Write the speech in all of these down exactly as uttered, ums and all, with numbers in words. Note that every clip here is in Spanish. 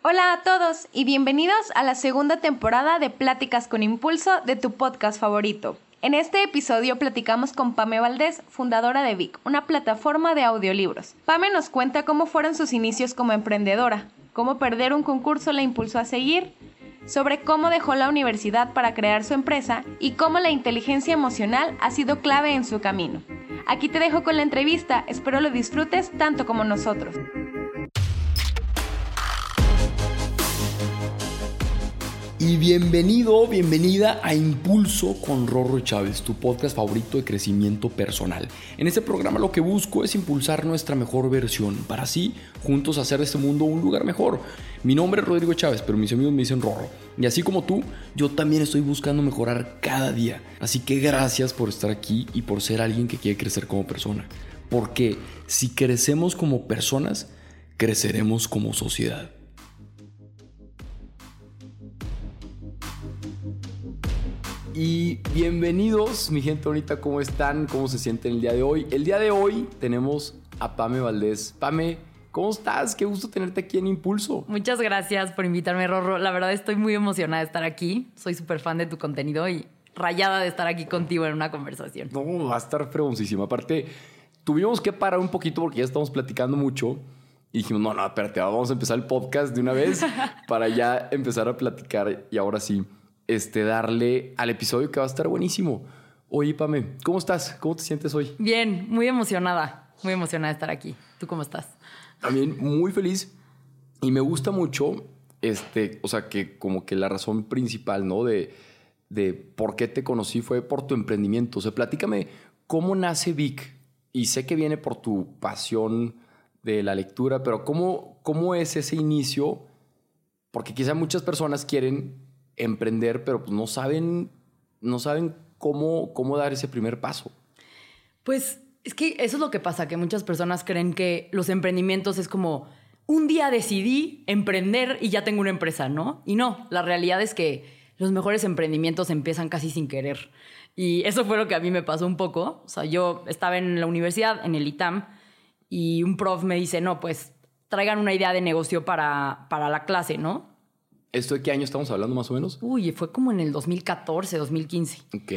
Hola a todos y bienvenidos a la segunda temporada de Pláticas con Impulso de tu podcast favorito. En este episodio platicamos con Pame Valdés, fundadora de Vic, una plataforma de audiolibros. Pame nos cuenta cómo fueron sus inicios como emprendedora, cómo perder un concurso la impulsó a seguir, sobre cómo dejó la universidad para crear su empresa y cómo la inteligencia emocional ha sido clave en su camino. Aquí te dejo con la entrevista, espero lo disfrutes tanto como nosotros. Y bienvenido, bienvenida a Impulso con Rorro Chávez, tu podcast favorito de crecimiento personal. En este programa lo que busco es impulsar nuestra mejor versión, para así juntos hacer de este mundo un lugar mejor. Mi nombre es Rodrigo Chávez, pero mis amigos me dicen Rorro. Y así como tú, yo también estoy buscando mejorar cada día. Así que gracias por estar aquí y por ser alguien que quiere crecer como persona. Porque si crecemos como personas, creceremos como sociedad. Y bienvenidos, mi gente bonita, ¿cómo están? ¿Cómo se sienten el día de hoy? El día de hoy tenemos a Pame Valdés. Pame, ¿cómo estás? Qué gusto tenerte aquí en Impulso. Muchas gracias por invitarme, Rorro. La verdad estoy muy emocionada de estar aquí. Soy súper fan de tu contenido y rayada de estar aquí contigo en una conversación. No, va a estar fregoncísima. Aparte, tuvimos que parar un poquito porque ya estamos platicando mucho. Y dijimos, no, no, espérate, vamos a empezar el podcast de una vez para ya empezar a platicar. Y ahora sí, este, darle al episodio que va a estar buenísimo. Oye, Pame, ¿cómo estás? ¿Cómo te sientes hoy? Bien, muy emocionada. Muy emocionada de estar aquí. ¿Tú cómo estás? También muy feliz. Y me gusta mucho, este, o sea, que como que la razón principal, ¿no? De, de por qué te conocí fue por tu emprendimiento. O sea, platícame cómo nace Vic. Y sé que viene por tu pasión de la lectura, pero ¿cómo, cómo es ese inicio? Porque quizá muchas personas quieren emprender, pero pues no saben, no saben cómo, cómo dar ese primer paso. Pues es que eso es lo que pasa, que muchas personas creen que los emprendimientos es como un día decidí emprender y ya tengo una empresa, ¿no? Y no, la realidad es que los mejores emprendimientos empiezan casi sin querer. Y eso fue lo que a mí me pasó un poco. O sea, yo estaba en la universidad, en el I T A M, y un prof me dice, no, pues traigan una idea de negocio para, para la clase, ¿no? ¿Esto de qué año estamos hablando más o menos? Uy, fue como en el dos mil catorce, dos mil quince. Ok.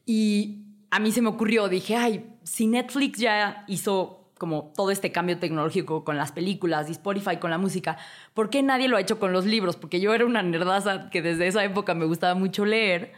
Y a mí se me ocurrió, dije, ay, si Netflix ya hizo como todo este cambio tecnológico con las películas y Spotify con la música, ¿por qué nadie lo ha hecho con los libros? Porque yo era una nerdaza que desde esa época me gustaba mucho leer.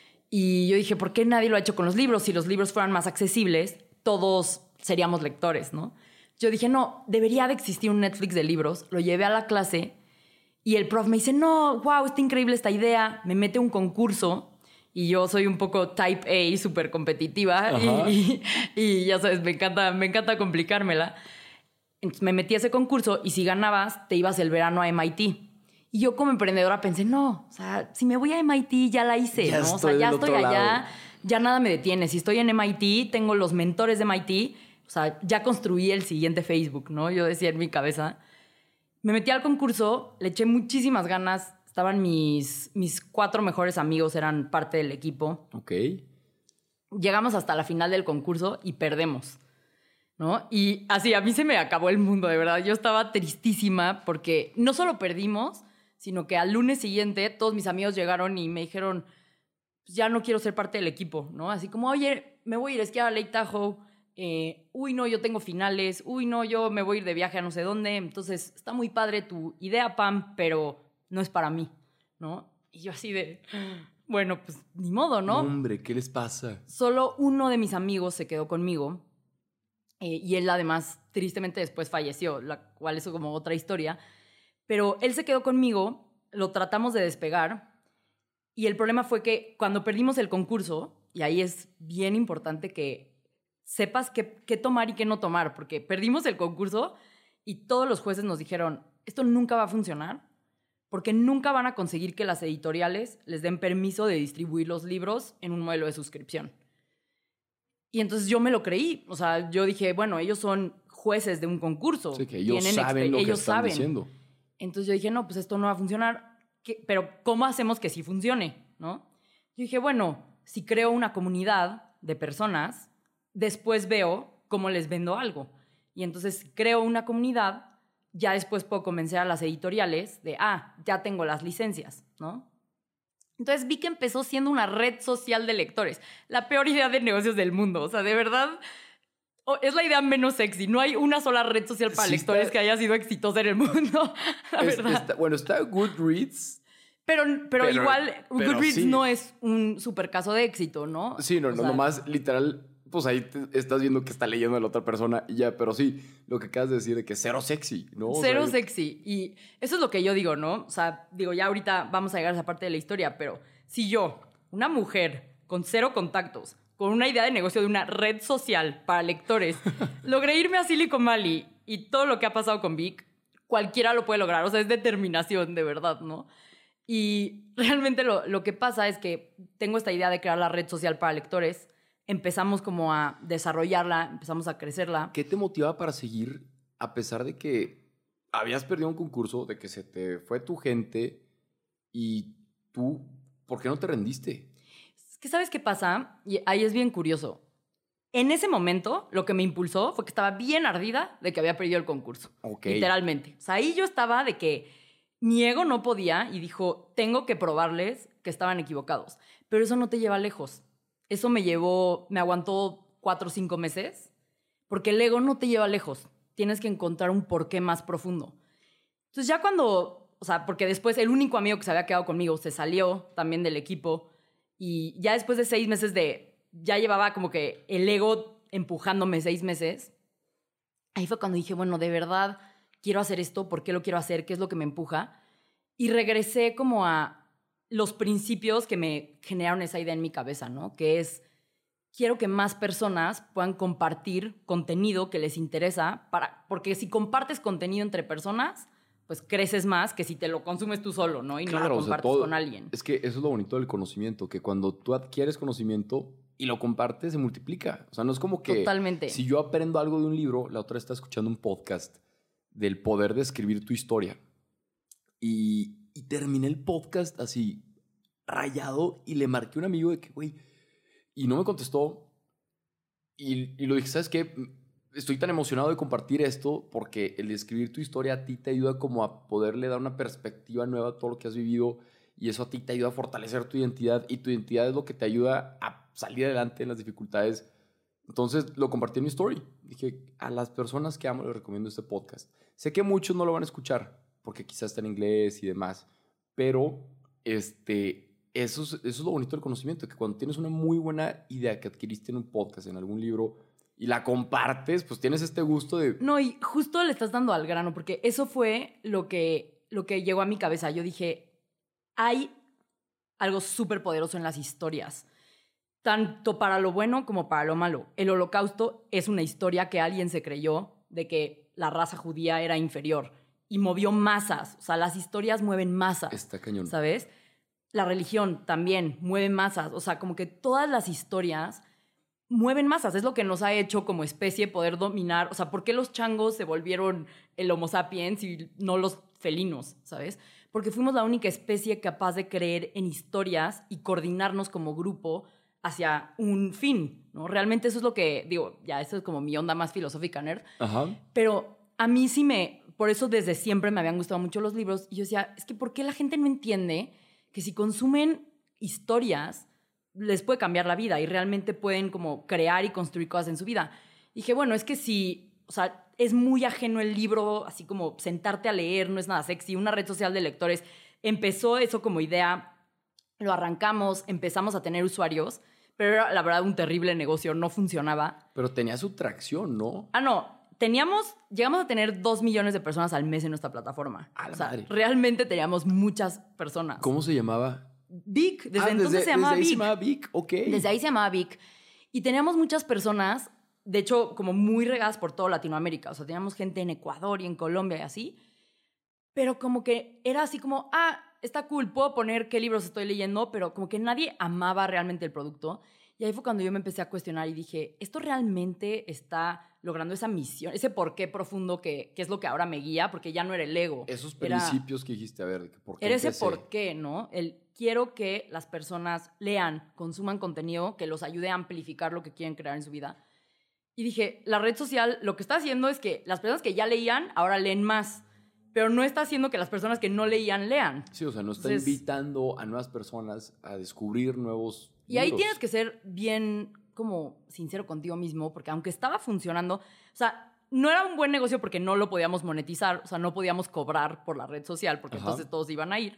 Y yo dije, ¿por qué nadie lo ha hecho con los libros? Si los libros fueran más accesibles, todos seríamos lectores, ¿no? Yo dije, no, debería de existir un Netflix de libros. Lo llevé a la clase y el prof me dice, no, wow, está increíble esta idea. Me mete a un concurso y yo soy un poco type A, súper competitiva. Y, y, y ya sabes, me encanta, me encanta complicármela. Entonces me metí a ese concurso y si ganabas, te ibas el verano a M I T. Y yo como emprendedora pensé, no, o sea, si me voy a M I T ya la hice, ya ¿no? O sea, ya estoy allá, lado. Ya nada me detiene. Si estoy en M I T, tengo los mentores de M I T. O sea, ya construí el siguiente Facebook, ¿no? Yo decía en mi cabeza. Me metí al concurso, le eché muchísimas ganas. Estaban mis, mis cuatro mejores amigos, eran parte del equipo. Ok. Llegamos hasta la final del concurso y perdemos, ¿no? Y así, a mí se me acabó el mundo, de verdad. Yo estaba tristísima porque no solo perdimos, sino que al lunes siguiente todos mis amigos llegaron y me dijeron, pues ya no quiero ser parte del equipo, ¿no? Así como, oye, me voy a ir a esquiar a Lake Tahoe. Eh, uy, no, yo tengo finales. Uy, no, yo me voy a ir de viaje a no sé dónde. Entonces, está muy padre tu idea, Pam, pero no es para mí, ¿no? Y yo así de, bueno, pues ni modo, ¿no? Hombre, ¿qué les pasa? Solo uno de mis amigos se quedó conmigo eh, y él además, tristemente, después falleció, la cual es como otra historia. Pero él se quedó conmigo, lo tratamos de despegar y el problema fue que cuando perdimos el concurso, y ahí es bien importante que sepas qué, qué tomar y qué no tomar, porque perdimos el concurso y todos los jueces nos dijeron, esto nunca va a funcionar porque nunca van a conseguir que las editoriales les den permiso de distribuir los libros en un modelo de suscripción. Y entonces yo me lo creí. O sea, yo dije, bueno, ellos son jueces de un concurso. Sí, que ellos saben lo que ellos están saben. diciendo. Entonces yo dije, no, pues esto no va a funcionar. ¿Qué? Pero ¿cómo hacemos que sí funcione? ¿No? Yo dije, bueno, si creo una comunidad de personas, después veo cómo les vendo algo. Y entonces creo una comunidad ya después puedo convencer a las editoriales de, ah, ya tengo las licencias, ¿no? Entonces vi que empezó siendo una red social de lectores. La peor idea de negocios del mundo. O sea, de verdad, oh, es la idea menos sexy. No hay una sola red social para sí lectores está... que haya sido exitosa en el mundo. La es, verdad. Está, bueno, está Goodreads. Pero, pero, pero igual, pero Goodreads sí. no es un super caso de éxito, ¿no? Sí, no, o no sea, nomás literal... Pues ahí te estás viendo que está leyendo a la otra persona y ya, pero sí, lo que acabas de decir de que cero sexy, ¿no? O cero sea, sexy. Y eso es lo que yo digo, ¿no? O sea, digo, ya ahorita vamos a llegar a esa parte de la historia, pero si yo, una mujer con cero contactos, con una idea de negocio de una red social para lectores, logré irme a Silicon Valley y todo lo que ha pasado con Vic, cualquiera lo puede lograr. O sea, es determinación, de verdad, ¿no? Y realmente lo, lo que pasa es que tengo esta idea de crear la red social para lectores. Empezamos como a desarrollarla, empezamos a crecerla. ¿Qué te motivaba para seguir a pesar de que habías perdido un concurso, de que se te fue tu gente y tú, ¿por qué no te rendiste? Es que ¿sabes qué pasa? Y ahí es bien curioso. En ese momento, lo que me impulsó fue que estaba bien ardida de que había perdido el concurso. Okay. Literalmente. O sea, ahí yo estaba de que mi ego no podía y dijo, tengo que probarles que estaban equivocados. Pero eso no te lleva lejos. Eso me llevó, me aguantó cuatro o cinco meses, porque el ego no te lleva lejos. Tienes que encontrar un porqué más profundo. Entonces ya cuando, o sea, porque después el único amigo que se había quedado conmigo se salió también del equipo y ya después de seis meses de, ya llevaba como que el ego empujándome seis meses, ahí fue cuando dije, bueno, de verdad quiero hacer esto, ¿por qué lo quiero hacer? ¿Qué es lo que me empuja? Y regresé como a los principios que me generaron esa idea en mi cabeza, ¿no? Que es, quiero que más personas puedan compartir contenido que les interesa, para, porque si compartes contenido entre personas, pues creces más que si te lo consumes tú solo, ¿no? Y claro, no lo compartes o sea, todo, con alguien. Es que eso es lo bonito del conocimiento, que cuando tú adquieres conocimiento y lo compartes, se multiplica. O sea, no es como que... Totalmente. Si yo aprendo algo de un libro, la otra está escuchando un podcast del poder de escribir tu historia. Y... Y terminé el podcast así, rayado, y le marqué a un amigo de que, güey, y no me contestó. Y, y lo dije, ¿sabes qué? Estoy tan emocionado de compartir esto porque el escribir tu historia a ti te ayuda como a poderle dar una perspectiva nueva a todo lo que has vivido y eso a ti te ayuda a fortalecer tu identidad y tu identidad es lo que te ayuda a salir adelante en las dificultades. Entonces lo compartí en mi story. Dije, a las personas que amo les recomiendo este podcast. Sé que muchos no lo van a escuchar porque quizás está en inglés y demás, pero este, eso, es, eso es lo bonito del conocimiento, que cuando tienes una muy buena idea que adquiriste en un podcast, en algún libro, y la compartes, pues tienes este gusto de... No, y justo le estás dando al grano, porque eso fue lo que, lo que llegó a mi cabeza. Yo dije, hay algo súper poderoso en las historias, tanto para lo bueno como para lo malo. El Holocausto es una historia que alguien se creyó de que la raza judía era inferior y movió masas. O sea, las historias mueven masas. Está cañón. ¿Sabes? La religión también mueve masas. O sea, como que todas las historias mueven masas. Es lo que nos ha hecho como especie poder dominar. O sea, ¿por qué los changos se volvieron el Homo sapiens y no los felinos? ¿Sabes? Porque fuimos la única especie capaz de creer en historias y coordinarnos como grupo hacia un fin, ¿no? Realmente eso es lo que, digo, ya eso es como mi onda más filosófica, nerd. Ajá. Pero a mí sí me... Por eso desde siempre me habían gustado mucho los libros. Y yo decía, es que ¿por qué la gente no entiende que si consumen historias les puede cambiar la vida y realmente pueden como crear y construir cosas en su vida? Y dije, bueno, es que si... O sea, es muy ajeno el libro, así como sentarte a leer, no es nada sexy. Una red social de lectores. Empezó eso como idea, lo arrancamos, empezamos a tener usuarios, pero era la verdad un terrible negocio, no funcionaba. Pero tenía su tracción, ¿no? Ah, no. Teníamos, llegamos a tener dos millones de personas al mes en nuestra plataforma. A la o sea, madre. Realmente teníamos muchas personas. ¿Cómo se llamaba? Vic. Desde ah, entonces desde, se llamaba desde ahí Vic. se llamaba Vic, ok. Desde ahí se llamaba Vic. Y teníamos muchas personas, de hecho, como muy regadas por toda Latinoamérica. O sea, teníamos gente en Ecuador y en Colombia y así. Pero como que era así como, ah, está cool, puedo poner qué libros estoy leyendo, pero como que nadie amaba realmente el producto. Y ahí fue cuando yo me empecé a cuestionar y dije, ¿esto realmente está logrando esa misión, ese porqué profundo que, que es lo que ahora me guía? Porque ya no era el ego. Esos era, principios que dijiste, a ver, ¿por qué era ese empecé? porqué, ¿no? El quiero que las personas lean, consuman contenido que los ayude a amplificar lo que quieren crear en su vida. Y dije, la red social lo que está haciendo es que las personas que ya leían ahora leen más, pero no está haciendo que las personas que no leían lean. Sí, o sea, no está Entonces, invitando a nuevas personas a descubrir nuevos Y ahí libros. tienes que ser bien como sincero contigo mismo, porque aunque estaba funcionando, o sea, no era un buen negocio porque no lo podíamos monetizar, o sea, no podíamos cobrar por la red social porque Ajá. entonces todos iban a ir.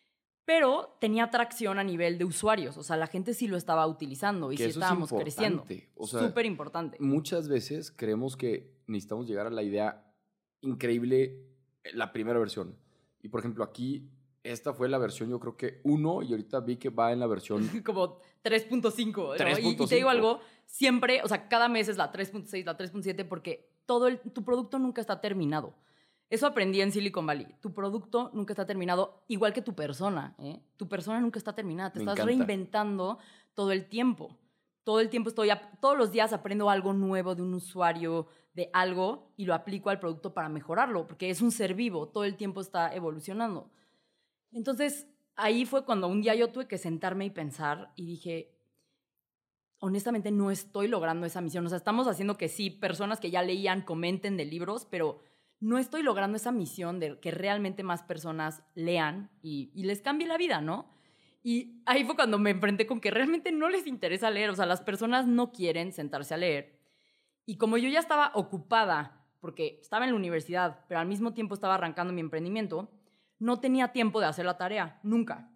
Pero tenía atracción a nivel de usuarios, o sea, la gente sí lo estaba utilizando y Que sí eso es estábamos creciendo. importante, o sea, Súper importante. Muchas veces creemos que necesitamos llegar a la idea increíble, la primera versión. Y por ejemplo, aquí, esta fue la versión, yo creo que uno, y ahorita vi que va en la versión Como tres punto cinco, ¿no? tres punto Y, y te digo cinco. algo, siempre, o sea, cada mes es la tres punto seis, la tres punto siete, porque todo el, tu producto nunca está terminado. Eso aprendí en Silicon Valley. Tu producto nunca está terminado, igual que tu persona, ¿eh? Tu persona nunca está terminada. Te Me estás encanta. reinventando todo el tiempo. Todo el tiempo estoy, a- todos los días aprendo algo nuevo de un usuario, de algo, y lo aplico al producto para mejorarlo, porque es un ser vivo, todo el tiempo está evolucionando. Entonces, ahí fue cuando un día yo tuve que sentarme y pensar y dije, honestamente no estoy logrando esa misión. O sea, estamos haciendo que sí, personas que ya leían comenten de libros, pero no estoy logrando esa misión de que realmente más personas lean y, y les cambie la vida, ¿no? Y ahí fue cuando me enfrenté con que realmente no les interesa leer. O sea, las personas no quieren sentarse a leer. Y como yo ya estaba ocupada, porque estaba en la universidad, pero al mismo tiempo estaba arrancando mi emprendimiento, no tenía tiempo de hacer la tarea, nunca.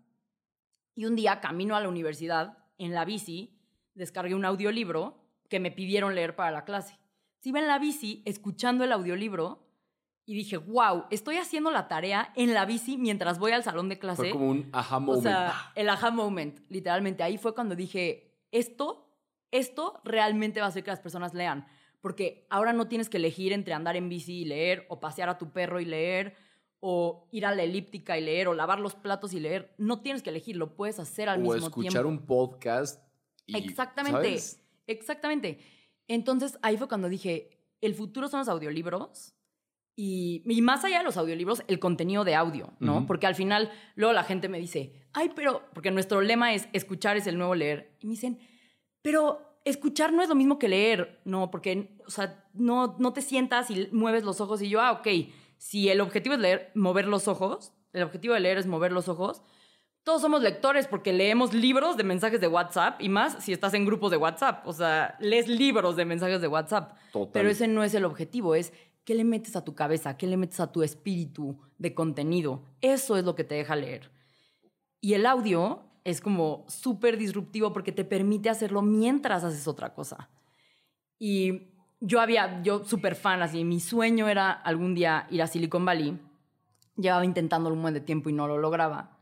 Y un día, camino a la universidad, en la bici, descargué un audiolibro que me pidieron leer para la clase. Iba en la bici, escuchando el audiolibro, y dije, wow, estoy haciendo la tarea en la bici mientras voy al salón de clase. Fue como un aha O moment. sea, el aha moment, literalmente. Ahí fue cuando dije, esto, esto realmente va a hacer que las personas lean. Porque ahora no tienes que elegir entre andar en bici y leer, o pasear a tu perro y leer, o ir a la elíptica y leer, o lavar los platos y leer. No tienes que elegir, lo puedes hacer al o mismo escuchar tiempo. un podcast. Y, Exactamente, ¿sabes? exactamente. Entonces ahí fue cuando dije, el futuro son los audiolibros. Y, y más allá de los audiolibros, el contenido de audio, ¿no? Ujú. Porque al final, luego la gente me dice, ay, pero, porque nuestro lema es escuchar es el nuevo leer. Y me dicen, pero escuchar no es lo mismo que leer, no, porque, o sea, no, no te sientas y mueves los ojos. Y yo, ah, ok, si el objetivo es leer, mover los ojos, el objetivo de leer es mover los ojos, todos somos lectores porque leemos libros de mensajes de WhatsApp y más si estás en grupos de WhatsApp. O sea, lees libros de mensajes de WhatsApp. Total. Pero ese no es el objetivo, es qué le metes a tu cabeza, qué le metes a tu espíritu de contenido. Eso es lo que te deja leer. Y el audio es como súper disruptivo porque te permite hacerlo mientras haces otra cosa. Y yo había, yo súper fan, así, mi sueño era algún día ir a Silicon Valley. Llevaba intentándolo un buen de tiempo y no lo lograba.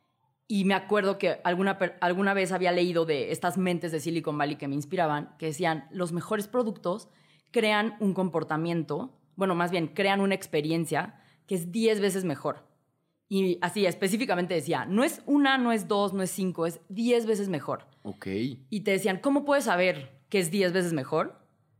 Y me acuerdo que alguna, alguna vez había leído de estas mentes de Silicon Valley que me inspiraban, que decían, los mejores productos crean un comportamiento, bueno, más bien, crean una experiencia que es diez veces mejor. Y así, específicamente decía, no es una, no es dos, no es cinco, es diez veces mejor. Ok. Y te decían, ¿cómo puedes saber que es diez veces mejor?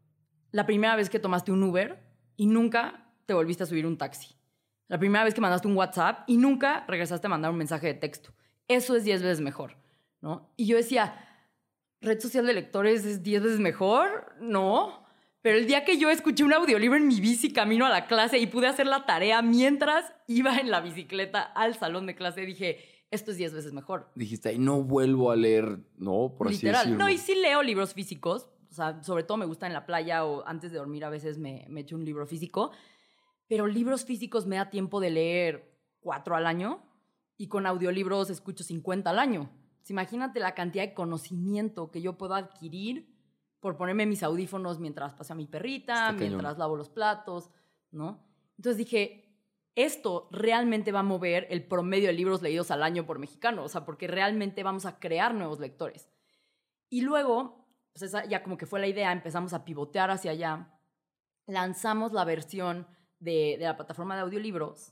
La primera vez que tomaste un Uber y nunca te volviste a subir un taxi. La primera vez que mandaste un WhatsApp y nunca regresaste a mandar un mensaje de texto. Eso es diez veces mejor, ¿no? Y yo decía, ¿red social de lectores es diez veces mejor? No. Pero el día que yo escuché un audiolibro en mi bici camino a la clase y pude hacer la tarea mientras iba en la bicicleta al salón de clase, dije, esto es diez veces mejor. Dijiste, ahí no vuelvo a leer, ¿no? Por así Literal. decirlo. No, y sí leo libros físicos. O sea, sobre todo me gusta en la playa o antes de dormir a veces me, me echo un libro físico. Pero libros físicos me da tiempo de leer cuatro al año y con audiolibros escucho cincuenta al año. Entonces, imagínate la cantidad de conocimiento que yo puedo adquirir por ponerme mis audífonos mientras paseo a mi perrita, Está mientras cañón. lavo los platos, ¿no? Entonces dije, esto realmente va a mover el promedio de libros leídos al año por mexicano, o sea, porque realmente vamos a crear nuevos lectores. Y luego, pues esa ya como que fue la idea, empezamos a pivotear hacia allá, lanzamos la versión de, de la plataforma de audiolibros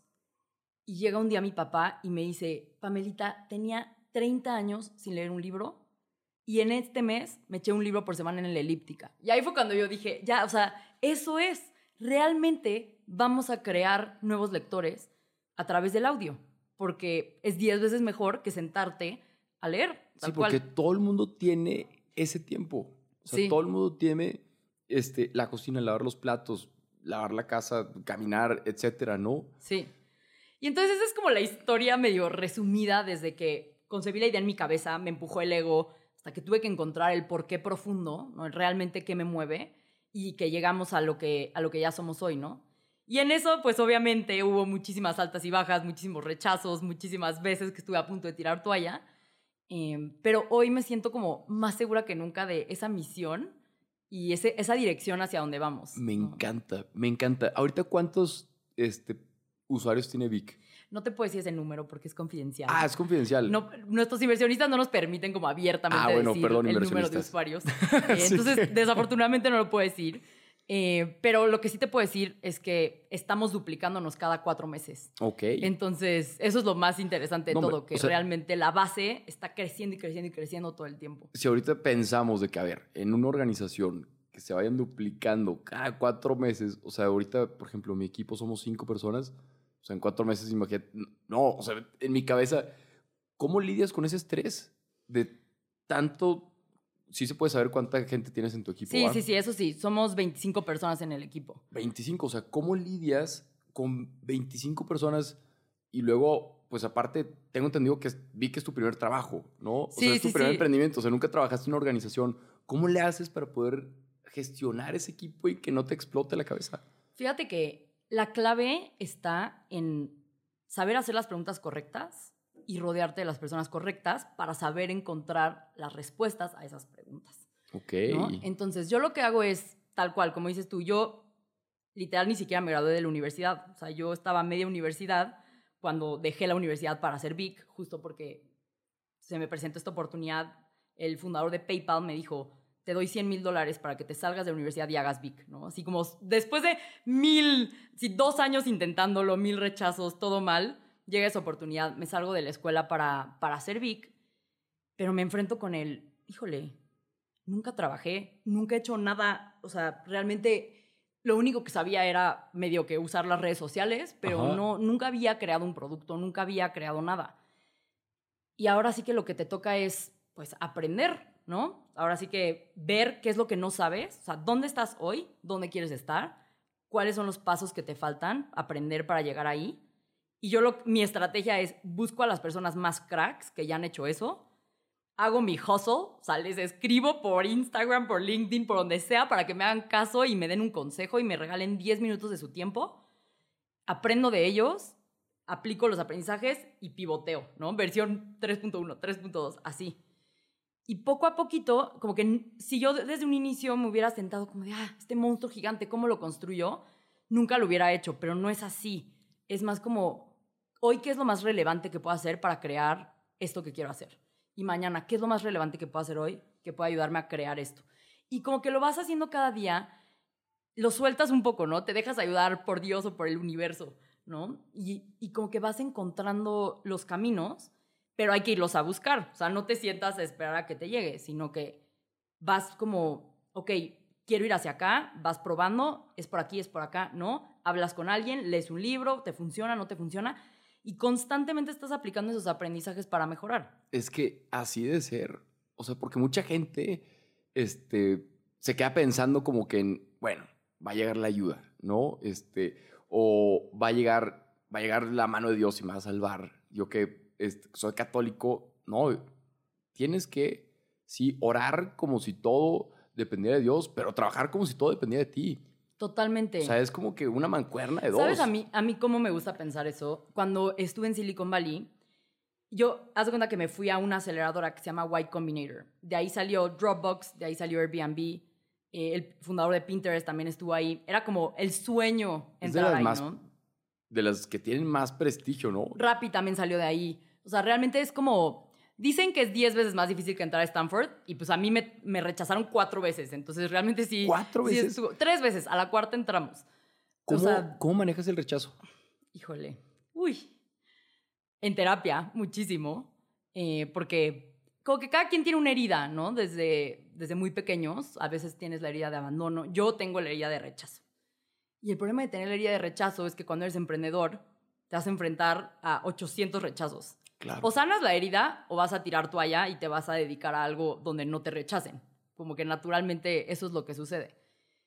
y llega un día mi papá y me dice, Pamelita, tenía treinta años sin leer un libro y en este mes me eché un libro por semana en la elíptica. Y ahí fue cuando yo dije, ya, o sea, eso es, realmente vamos a crear nuevos lectores a través del audio, porque es diez veces mejor que sentarte a leer. Tal Sí, porque cual. todo el mundo tiene ese tiempo. O sea, Sí. todo el mundo tiene este, la cocina, lavar los platos, lavar la casa, caminar, etcétera, ¿no? Sí. Y entonces esa es como la historia medio resumida desde que concebí la idea en mi cabeza, me empujó el ego, hasta que tuve que encontrar el porqué profundo, ¿no? Realmente qué me mueve y que llegamos a lo que, a lo que ya somos hoy, ¿no? Y en eso, pues obviamente hubo muchísimas altas y bajas, muchísimos rechazos, muchísimas veces que estuve a punto de tirar toalla. Eh, pero hoy me siento como más segura que nunca de esa misión y ese, esa dirección hacia donde vamos. Me ¿no? encanta, me encanta. Ahorita, ¿cuántos este, usuarios tiene Vic? No te puedo decir ese número porque es confidencial. Ah, es confidencial. No, nuestros inversionistas no nos permiten como abiertamente ah, bueno, decir perdón, el número de usuarios. Eh, Sí. Entonces, desafortunadamente no lo puedo decir. Eh, pero lo que sí te puedo decir es que estamos duplicándonos cada cuatro meses. Ok. Entonces, eso es lo más interesante de No, todo, hombre, que o sea, realmente la base está creciendo y creciendo y creciendo todo el tiempo. Si ahorita pensamos de que, a ver, en una organización que se vayan duplicando cada cuatro meses, o sea, ahorita, por ejemplo, mi equipo somos cinco personas, o sea, en cuatro meses, imagínate, no, o sea, en mi cabeza, ¿cómo lidias con ese estrés de tanto? Sí se puede saber cuánta gente tienes en tu equipo. Sí, ¿va? sí, sí, eso sí. Somos veinticinco personas en el equipo. veinticinco, o sea, ¿cómo lidias con veinticinco personas y luego, pues aparte, tengo entendido que es- vi que es tu primer trabajo, ¿no? O Sí, sea, es tu sí, primer sí. emprendimiento, o sea, nunca trabajaste en una organización. ¿Cómo le haces para poder gestionar ese equipo y que no te explote la cabeza? Fíjate que la clave está en saber hacer las preguntas correctas y rodearte de las personas correctas para saber encontrar las respuestas a esas preguntas. Ok. ¿no? Entonces, yo lo que hago es, tal cual, como dices tú, yo literal ni siquiera me gradué de la universidad. O sea, yo estaba a media universidad cuando dejé la universidad para hacer Vic, justo porque se me presentó esta oportunidad. El fundador de PayPal me dijo, te doy cien mil dólares para que te salgas de la universidad y hagas Vic, ¿no? Así como después de mil, sí, dos años intentándolo, mil rechazos, todo mal, llega esa oportunidad, me salgo de la escuela para, para hacer Vic, pero me enfrento con el, híjole, nunca trabajé, nunca he hecho nada, o sea, realmente lo único que sabía era medio que usar las redes sociales, pero no, nunca había creado un producto, nunca había creado nada. Y ahora sí que lo que te toca es, pues, aprender, ¿no? Ahora sí que ver qué es lo que no sabes, o sea, dónde estás hoy, dónde quieres estar, cuáles son los pasos que te faltan, aprender para llegar ahí. Y yo, lo, mi estrategia es, busco a las personas más cracks que ya han hecho eso, hago mi hustle, o sea, les escribo por Instagram, por LinkedIn, por donde sea, para que me hagan caso y me den un consejo y me regalen diez minutos de su tiempo. Aprendo de ellos, aplico los aprendizajes y pivoteo, ¿no? Versión tres punto uno, tres punto dos, así. Y poco a poquito, como que si yo desde un inicio me hubiera sentado como de, ah, este monstruo gigante, ¿cómo lo construyo? Nunca lo hubiera hecho, pero no es así. Es más como, hoy, ¿qué es lo más relevante que puedo hacer para crear esto que quiero hacer? Y mañana, ¿qué es lo más relevante que puedo hacer hoy que pueda ayudarme a crear esto? Y como que lo vas haciendo cada día, lo sueltas un poco, ¿no? Te dejas ayudar por Dios o por el universo, ¿no? Y, y como que vas encontrando los caminos, pero hay que irlos a buscar. O sea, no te sientas a esperar a que te llegue, sino que vas como, ok, quiero ir hacia acá, vas probando, es por aquí, es por acá, ¿no? Hablas con alguien, lees un libro, te funciona, no te funciona, y constantemente estás aplicando esos aprendizajes para mejorar. Es que así de ser. O sea, porque mucha gente este, se queda pensando como que, bueno, va a llegar la ayuda, ¿no? Este, o va a llegar, va a llegar la mano de Dios y me va a salvar. Yo que este, soy católico, no. Tienes que, sí, orar como si todo dependiera de Dios, pero trabajar como si todo dependiera de ti. Totalmente. O sea, es como que una mancuerna de dos. ¿Sabes a mí, a mí cómo me gusta pensar eso? Cuando estuve en Silicon Valley, yo, haz de cuenta que me fui a una aceleradora que se llama Y Combinator. De ahí salió Dropbox, de ahí salió Airbnb. Eh, el fundador de Pinterest también estuvo ahí. Era como el sueño Es de entrar las ahí, más, ¿no? de las que tienen más prestigio, ¿no? Rappi también salió de ahí. O sea, realmente es como... Dicen que es diez veces más difícil que entrar a Stanford y pues a mí me, me rechazaron cuatro veces. Entonces realmente sí... ¿Cuatro sí veces? estuvo, tres veces. A la cuarta entramos. ¿Cómo, O sea, ¿Cómo manejas el rechazo? híjole. Uy. En terapia, muchísimo. Eh, porque como que cada quien tiene una herida, ¿no? Desde, desde muy pequeños. A veces tienes la herida de abandono. Yo tengo la herida de rechazo. Y el problema de tener la herida de rechazo es que cuando eres emprendedor te vas a enfrentar a ochocientos rechazos. Claro. O sanas la herida o vas a tirar toalla y te vas a dedicar a algo donde no te rechacen. Como que naturalmente eso es lo que sucede.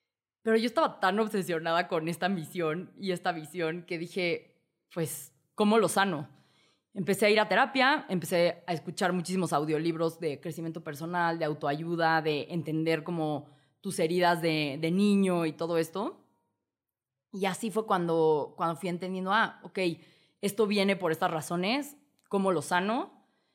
Pero yo estaba tan obsesionada con esta misión y esta visión que dije, pues, ¿cómo lo sano? Empecé a ir a terapia, empecé a escuchar muchísimos audiolibros de crecimiento personal, de autoayuda, de entender como tus heridas de, de niño y todo esto. Y así fue cuando, cuando fui entendiendo, ah, ok, esto viene por estas razones, ¿cómo lo sano?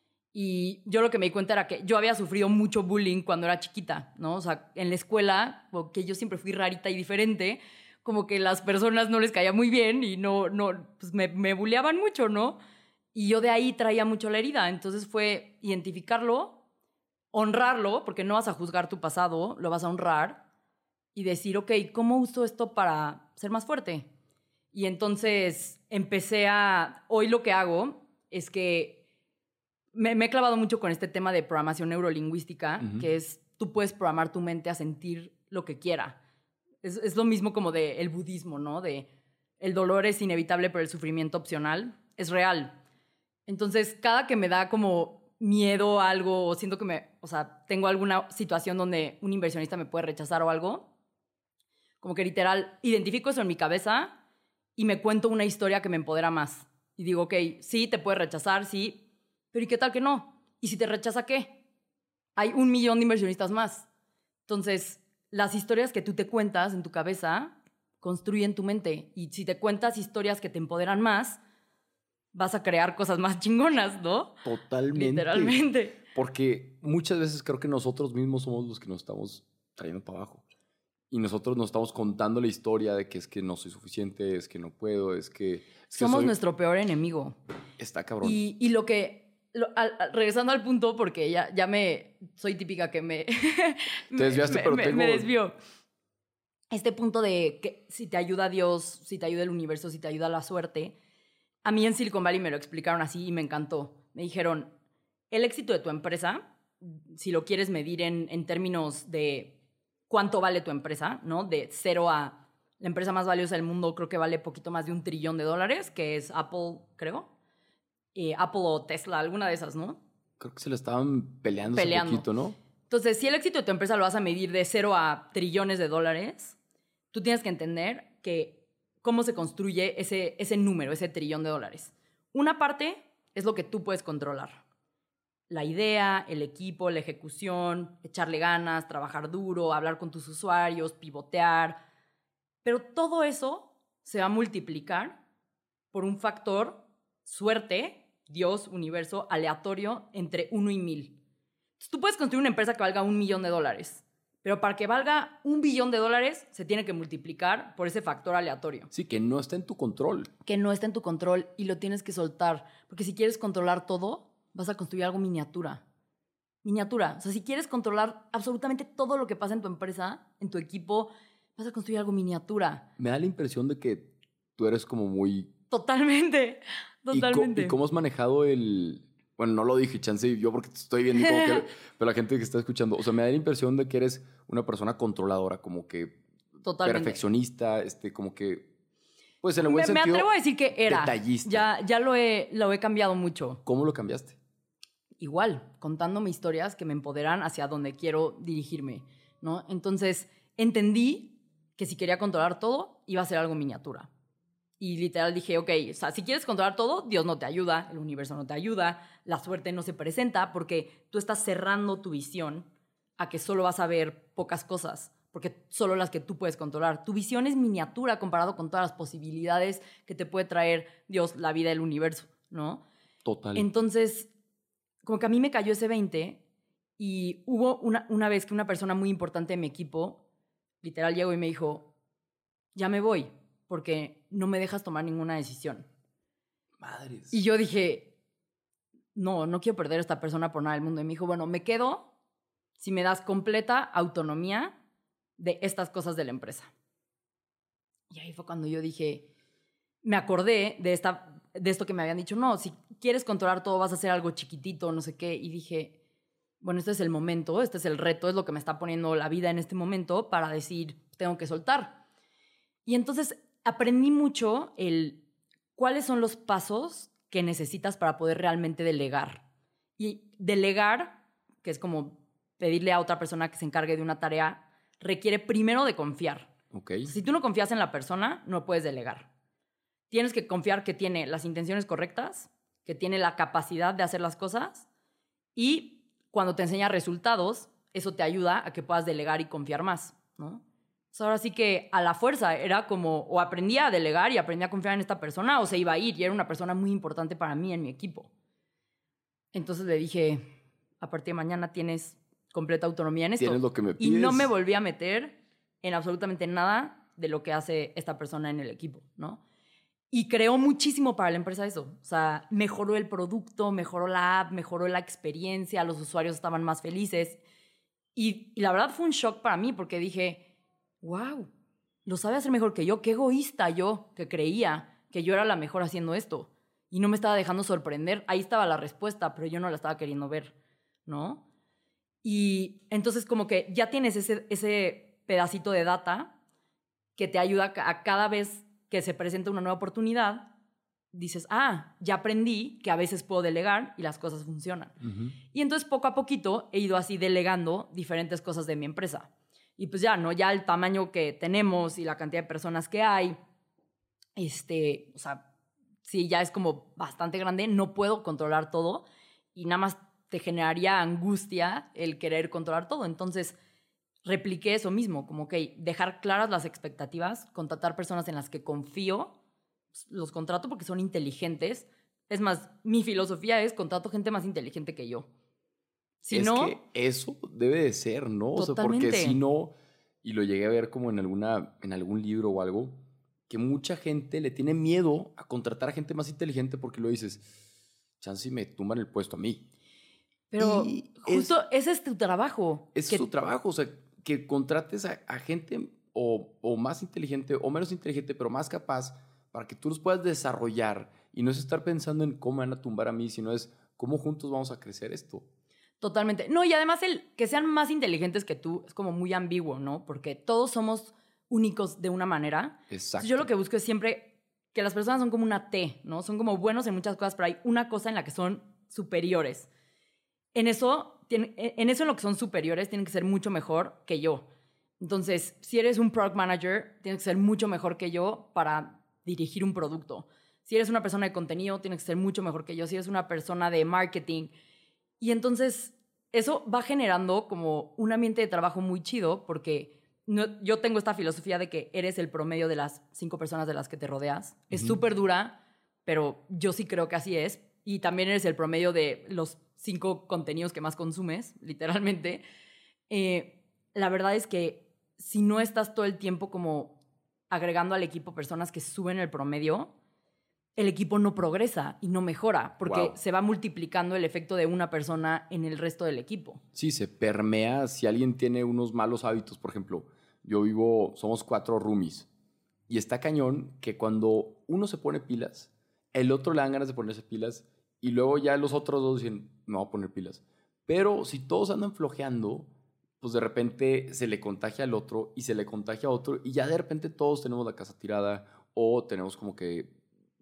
Y yo lo que me di cuenta era que yo había sufrido mucho bullying cuando era chiquita, ¿no? O sea, en la escuela, porque yo siempre fui rarita y diferente, como que las personas no les caía muy bien y no, no, pues me, me bulleaban mucho, ¿no? Y yo de ahí traía mucho la herida. Entonces fue identificarlo, honrarlo, porque no vas a juzgar tu pasado, lo vas a honrar y decir, ok, ¿cómo uso esto para ser más fuerte? Y entonces empecé a... Hoy lo que hago es que me, me he clavado mucho con este tema de programación neurolingüística, uh-huh. que es tú puedes programar tu mente a sentir lo que quiera. Es, es lo mismo como de el budismo, ¿no? De el dolor es inevitable, pero el sufrimiento opcional es real. Entonces, cada que me da como miedo a algo o siento que me... O sea, tengo alguna situación donde un inversionista me puede rechazar o algo, como que literal identifico eso en mi cabeza y me cuento una historia que me empodera más. Y digo, ok, sí, te puede rechazar, sí, pero ¿y qué tal que no? ¿Y si te rechaza qué? Hay un millón de inversionistas más. Entonces, las historias que tú te cuentas en tu cabeza construyen tu mente. Y si te cuentas historias que te empoderan más, vas a crear cosas más chingonas, ¿no? Totalmente. Literalmente. Porque muchas veces creo que nosotros mismos somos los que nos estamos trayendo para abajo. Y nosotros nos estamos contando la historia de que es que no soy suficiente, es que no puedo, es que... Es que somos soy... nuestro peor enemigo. Está cabrón. Y, y lo que... Lo, al, al, regresando al punto, porque ya, ya me... Soy típica que me... Te desviaste, me, pero me, tengo... me desvió. Este punto de que si te ayuda Dios, si te ayuda el universo, si te ayuda la suerte... A mí en Silicon Valley me lo explicaron así y me encantó. Me dijeron, el éxito de tu empresa, si lo quieres medir en, en términos de cuánto vale tu empresa, ¿no? De cero a la empresa más valiosa del mundo, creo que vale poquito más de un trillón de dólares, que es Apple, creo. Eh, Apple o Tesla, alguna de esas, ¿no? Creo que se le estaban peleando, peleando hace poquito, ¿no? Entonces, si el éxito de tu empresa lo vas a medir de cero a trillones de dólares, tú tienes que entender que cómo se construye ese, ese número, ese trillón de dólares. Una parte es lo que tú puedes controlar. La idea, el equipo, la ejecución, echarle ganas, trabajar duro, hablar con tus usuarios, pivotear. Pero todo eso se va a multiplicar por un factor suerte, Dios, universo, aleatorio, entre uno y mil. Entonces, tú puedes construir una empresa que valga un millón de dólares. Pero para que valga un billón de dólares, se tiene que multiplicar por ese factor aleatorio. Sí, que no está en tu control. Que no está en tu control y lo tienes que soltar. Porque si quieres controlar todo, vas a construir algo miniatura. Miniatura. O sea, si quieres controlar absolutamente todo lo que pasa en tu empresa, en tu equipo, vas a construir algo miniatura. Me da la impresión de que tú eres como muy... Totalmente. Totalmente. ¿Y, co- ¿y cómo has manejado el...? Bueno, no lo dije, chance, yo porque te estoy viendo como que... Pero la gente que está escuchando, o sea, me da la impresión de que eres una persona controladora, como que... Totalmente. Perfeccionista, este, como que... Pues en el buen me, sentido... Me atrevo a decir que era. Detallista. Ya, ya lo, he, lo he cambiado mucho. ¿Cómo lo cambiaste? Igual, contándome historias que me empoderan hacia donde quiero dirigirme, ¿no? Entonces, entendí que si quería controlar todo, iba a ser algo miniatura. Y literal dije, ok, o sea, si quieres controlar todo, Dios no te ayuda, el universo no te ayuda, la suerte no se presenta porque tú estás cerrando tu visión a que solo vas a ver pocas cosas, porque solo las que tú puedes controlar. Tu visión es miniatura comparado con todas las posibilidades que te puede traer Dios, la vida, el universo, ¿no? Total. Entonces, como que a mí me cayó ese veinte y hubo una, una vez que una persona muy importante de mi equipo literal llegó y me dijo, ya me voy, porque no me dejas tomar ninguna decisión. Madres. Y yo dije, no, no quiero perder a esta persona por nada del mundo. Y me dijo, bueno, me quedo si me das completa autonomía de estas cosas de la empresa. Y ahí fue cuando yo dije, me acordé de, esta, de esto que me habían dicho, no, si quieres controlar todo vas a hacer algo chiquitito, no sé qué. Y dije, bueno, este es el momento, este es el reto, es lo que me está poniendo la vida en este momento para decir, tengo que soltar. Y entonces aprendí mucho el cuáles son los pasos que necesitas para poder realmente delegar. Y delegar, que es como pedirle a otra persona que se encargue de una tarea, requiere primero de confiar. Ok. Si tú no confías en la persona, no puedes delegar. Tienes que confiar que tiene las intenciones correctas, que tiene la capacidad de hacer las cosas y cuando te enseña resultados, eso te ayuda a que puedas delegar y confiar más, ¿no? Pues ahora sí que a la fuerza era como o aprendía a delegar y aprendía a confiar en esta persona o se iba a ir y era una persona muy importante para mí en mi equipo. Entonces le dije, a partir de mañana tienes completa autonomía en esto. Tienes lo que me pides. Y no me volví a meter en absolutamente nada de lo que hace esta persona en el equipo, ¿no? Y creó muchísimo para la empresa eso. O sea, mejoró el producto, mejoró la app, mejoró la experiencia, los usuarios estaban más felices. Y, y la verdad fue un shock para mí porque dije, wow, lo sabe hacer mejor que yo. Qué egoísta yo que creía que yo era la mejor haciendo esto. Y no me estaba dejando sorprender. Ahí estaba la respuesta, pero yo no la estaba queriendo ver, ¿no? Y entonces como que ya tienes ese, ese pedacito de data que te ayuda a cada vez que se presenta una nueva oportunidad, dices, ah, ya aprendí que a veces puedo delegar y las cosas funcionan. Uh-huh. Y entonces poco a poquito he ido así delegando diferentes cosas de mi empresa. Y pues ya, ¿no? Ya el tamaño que tenemos y la cantidad de personas que hay, este, o sea, sí, ya es como bastante grande, no puedo controlar todo y nada más te generaría angustia el querer controlar todo. Entonces repliqué eso mismo, como que dejar claras las expectativas, contratar personas en las que confío, los contrato porque son inteligentes. Es más, mi filosofía es contrato gente más inteligente que yo. Si es no, que eso debe de ser, ¿no? Totalmente. O sea, porque si no, y lo llegué a ver como en, alguna, en algún libro o algo, que mucha gente le tiene miedo a contratar a gente más inteligente porque lo dices, chance me tumban el puesto a mí. Pero y justo es, ese es tu trabajo. Ese que, es tu trabajo, o sea, que contrates a, a gente o, o más inteligente o menos inteligente, pero más capaz para que tú los puedas desarrollar y no es estar pensando en cómo van a tumbar a mí, sino es cómo juntos vamos a crecer esto. Totalmente. No, y además el que sean más inteligentes que tú es como muy ambiguo, ¿no? Porque todos somos únicos de una manera. Exacto. Yo lo que busco es siempre que las personas son como una T, ¿no? Son como buenos en muchas cosas, pero hay una cosa en la que son superiores. En eso, en eso en lo que son superiores tienen que ser mucho mejor que yo. Entonces, si eres un product manager, tienes que ser mucho mejor que yo para dirigir un producto. Si eres una persona de contenido, tienes que ser mucho mejor que yo. Si eres una persona de marketing. Y entonces, eso va generando como un ambiente de trabajo muy chido porque no, yo tengo esta filosofía de que eres el promedio de las cinco personas de las que te rodeas. Uh-huh. Es súper dura, pero yo sí creo que así es. Y también eres el promedio de los cinco contenidos que más consumes, literalmente. Eh, la verdad es que si no estás todo el tiempo como agregando al equipo personas que suben el promedio, el equipo no progresa y no mejora porque wow. se va multiplicando el efecto de una persona en el resto del equipo. Sí, se permea. Si alguien tiene unos malos hábitos, por ejemplo, yo vivo, somos cuatro roomies y está cañón que cuando uno se pone pilas, el otro le dan ganas de ponerse pilas y luego ya los otros dos dicen, me voy a poner pilas. Pero si todos andan flojeando, pues de repente se le contagia al otro y se le contagia a otro y ya de repente todos tenemos la casa tirada o tenemos como que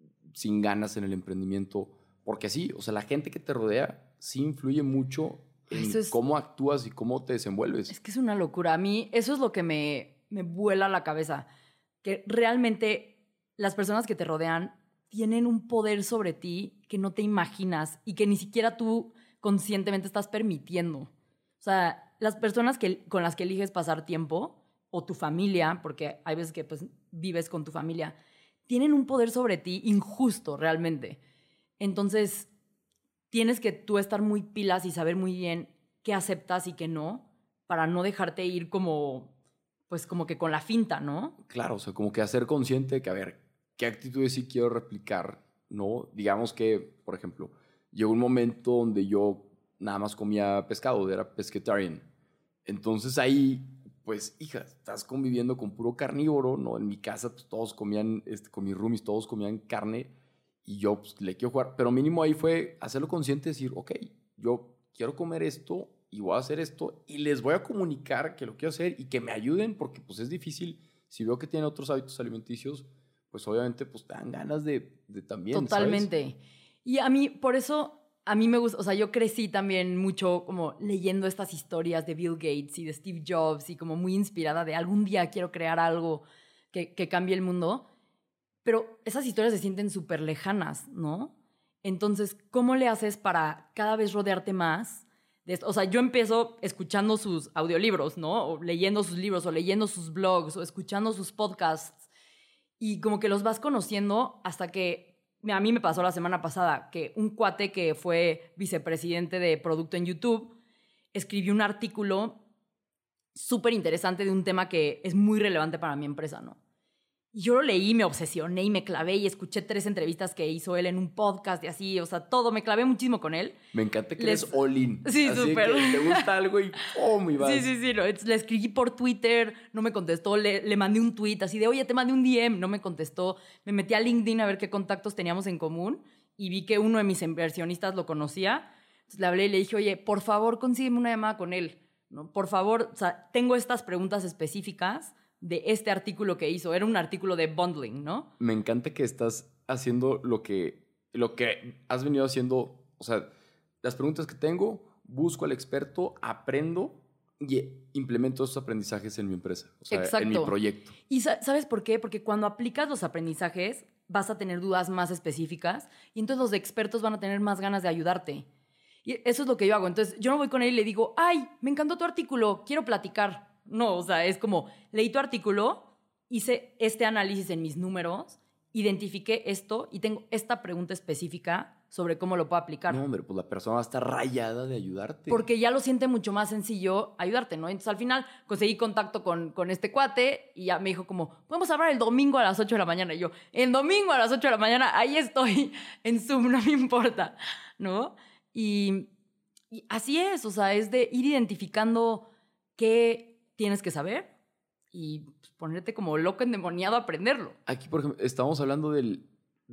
sin ganas en el emprendimiento. Porque sí, o sea, la gente que te rodea sí influye mucho en es, cómo actúas y cómo te desenvuelves. Es que es una locura. A mí eso es lo que me, me vuela la cabeza. Que realmente las personas que te rodean tienen un poder sobre ti que no te imaginas y que ni siquiera tú conscientemente estás permitiendo. O sea, las personas que, con las que eliges pasar tiempo, o tu familia, porque hay veces que pues, vives con tu familia, tienen un poder sobre ti injusto realmente. Entonces, tienes que tú estar muy pilas y saber muy bien qué aceptas y qué no, para no dejarte ir como, pues como que con la finta, ¿no? Claro, o sea, como que hacer consciente de que, a ver, ¿qué actitudes sí quiero replicar? ¿No? Digamos que, por ejemplo, llegó un momento donde yo nada más comía pescado, era pescatarian. Entonces ahí, pues, hija, estás conviviendo con puro carnívoro, ¿no? En mi casa pues, todos comían, este, con mis roomies, todos comían carne y yo pues, le quiero jugar. Pero mínimo ahí fue hacerlo consciente, decir, ok, yo quiero comer esto y voy a hacer esto y les voy a comunicar que lo quiero hacer y que me ayuden porque pues es difícil. Si veo que tienen otros hábitos alimenticios, pues obviamente pues te dan ganas de, de también, Totalmente. ¿sabes? Y a mí, por eso, a mí me gusta, o sea, yo crecí también mucho como leyendo estas historias de Bill Gates y de Steve Jobs y como muy inspirada de algún día quiero crear algo que, que cambie el mundo. Pero esas historias se sienten súper lejanas, ¿no? Entonces, ¿cómo le haces para cada vez rodearte más de esto? O sea, yo empiezo escuchando sus audiolibros, ¿no? O leyendo sus libros, o leyendo sus blogs, o escuchando sus podcasts. Y como que los vas conociendo hasta que... A mí me pasó la semana pasada que un cuate que fue vicepresidente de producto en YouTube escribió un artículo súper interesante de un tema que es muy relevante para mi empresa, ¿no? Y yo lo leí, me obsesioné y me clavé y escuché tres entrevistas que hizo él en un podcast y así, o sea, todo, me clavé muchísimo con él. Me encanta que Les... eres all in. Sí, así súper. Que te gusta algo y ¡pum! Y vas. Sí, sí, sí. No. Le escribí por Twitter, no me contestó, le, le mandé un tweet así de, oye, te mandé un D M, no me contestó. Me metí a LinkedIn a ver qué contactos teníamos en común y vi que uno de mis inversionistas lo conocía. Entonces le hablé y le dije, oye, por favor, consígueme una llamada con él, ¿no? Por favor, o sea, tengo estas preguntas específicas de este artículo que hizo. Era un artículo de bundling, ¿no? Me encanta que estás haciendo lo que, lo que has venido haciendo. O sea, las preguntas que tengo, busco al experto, aprendo y implemento esos aprendizajes en mi empresa. O sea, Exacto. En mi proyecto. ¿Y sabes por qué? Porque cuando aplicas los aprendizajes vas a tener dudas más específicas y entonces los expertos van a tener más ganas de ayudarte. Y eso es lo que yo hago. Entonces yo no voy con él y le digo, ay, me encantó tu artículo, quiero platicar. No, o sea, es como, leí tu artículo, hice este análisis en mis números, identifiqué esto y tengo esta pregunta específica sobre cómo lo puedo aplicar. No, hombre, pues la persona va a estar rayada de ayudarte. Porque ya lo siente mucho más sencillo ayudarte, ¿no? Entonces, al final, conseguí contacto con, con este cuate y ya me dijo como, podemos hablar el domingo a las ocho de la mañana. Y yo, el domingo a las ocho de la mañana, ahí estoy en Zoom, no me importa, ¿no? Y, y así es, o sea, es de ir identificando qué tienes que saber y pues, ponerte como loco endemoniado a aprenderlo. Aquí, por ejemplo, estamos hablando del,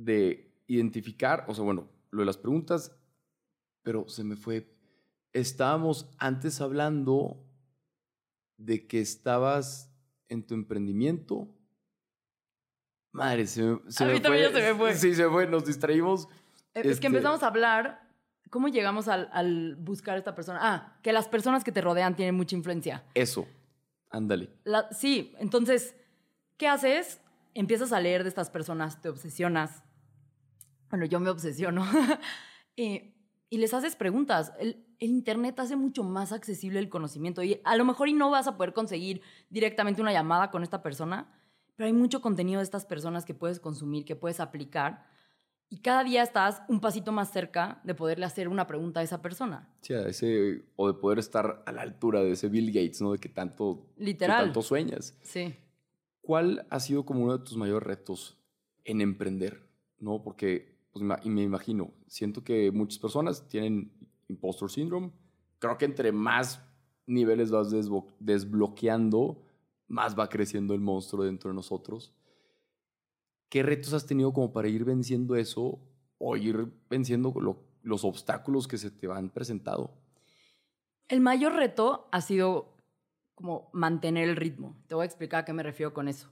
de identificar, o sea, bueno, lo de las preguntas, pero se me fue. Estábamos antes hablando de que estabas en tu emprendimiento. Madre, se me, se a me mí fue. también se me fue. Sí, se fue, nos distraímos. Es este... que empezamos a hablar. ¿Cómo llegamos al, al buscar a esta persona? Ah, que las personas que te rodean tienen mucha influencia. Eso. Ándale. La, sí, entonces, ¿qué haces? Empiezas a leer de estas personas, te obsesionas. Bueno, yo me obsesiono. y, y les haces preguntas. El, el internet hace mucho más accesible el conocimiento. Y a lo mejor y no vas a poder conseguir directamente una llamada con esta persona, pero hay mucho contenido de estas personas que puedes consumir, que puedes aplicar. Y cada día estás un pasito más cerca de poderle hacer una pregunta a esa persona. Sí, a ese, o de poder estar a la altura de ese Bill Gates, ¿no? De que tanto, Literal. que tanto sueñas. Sí. ¿Cuál ha sido como uno de tus mayores retos en emprender? ¿No? Porque, pues, y me imagino, siento que muchas personas tienen impostor syndrome. Creo que entre más niveles vas desblo- desbloqueando, más va creciendo el monstruo dentro de nosotros. ¿Qué retos has tenido como para ir venciendo eso o ir venciendo lo, los obstáculos que se te han presentado? El mayor reto ha sido como mantener el ritmo. Te voy a explicar a qué me refiero con eso.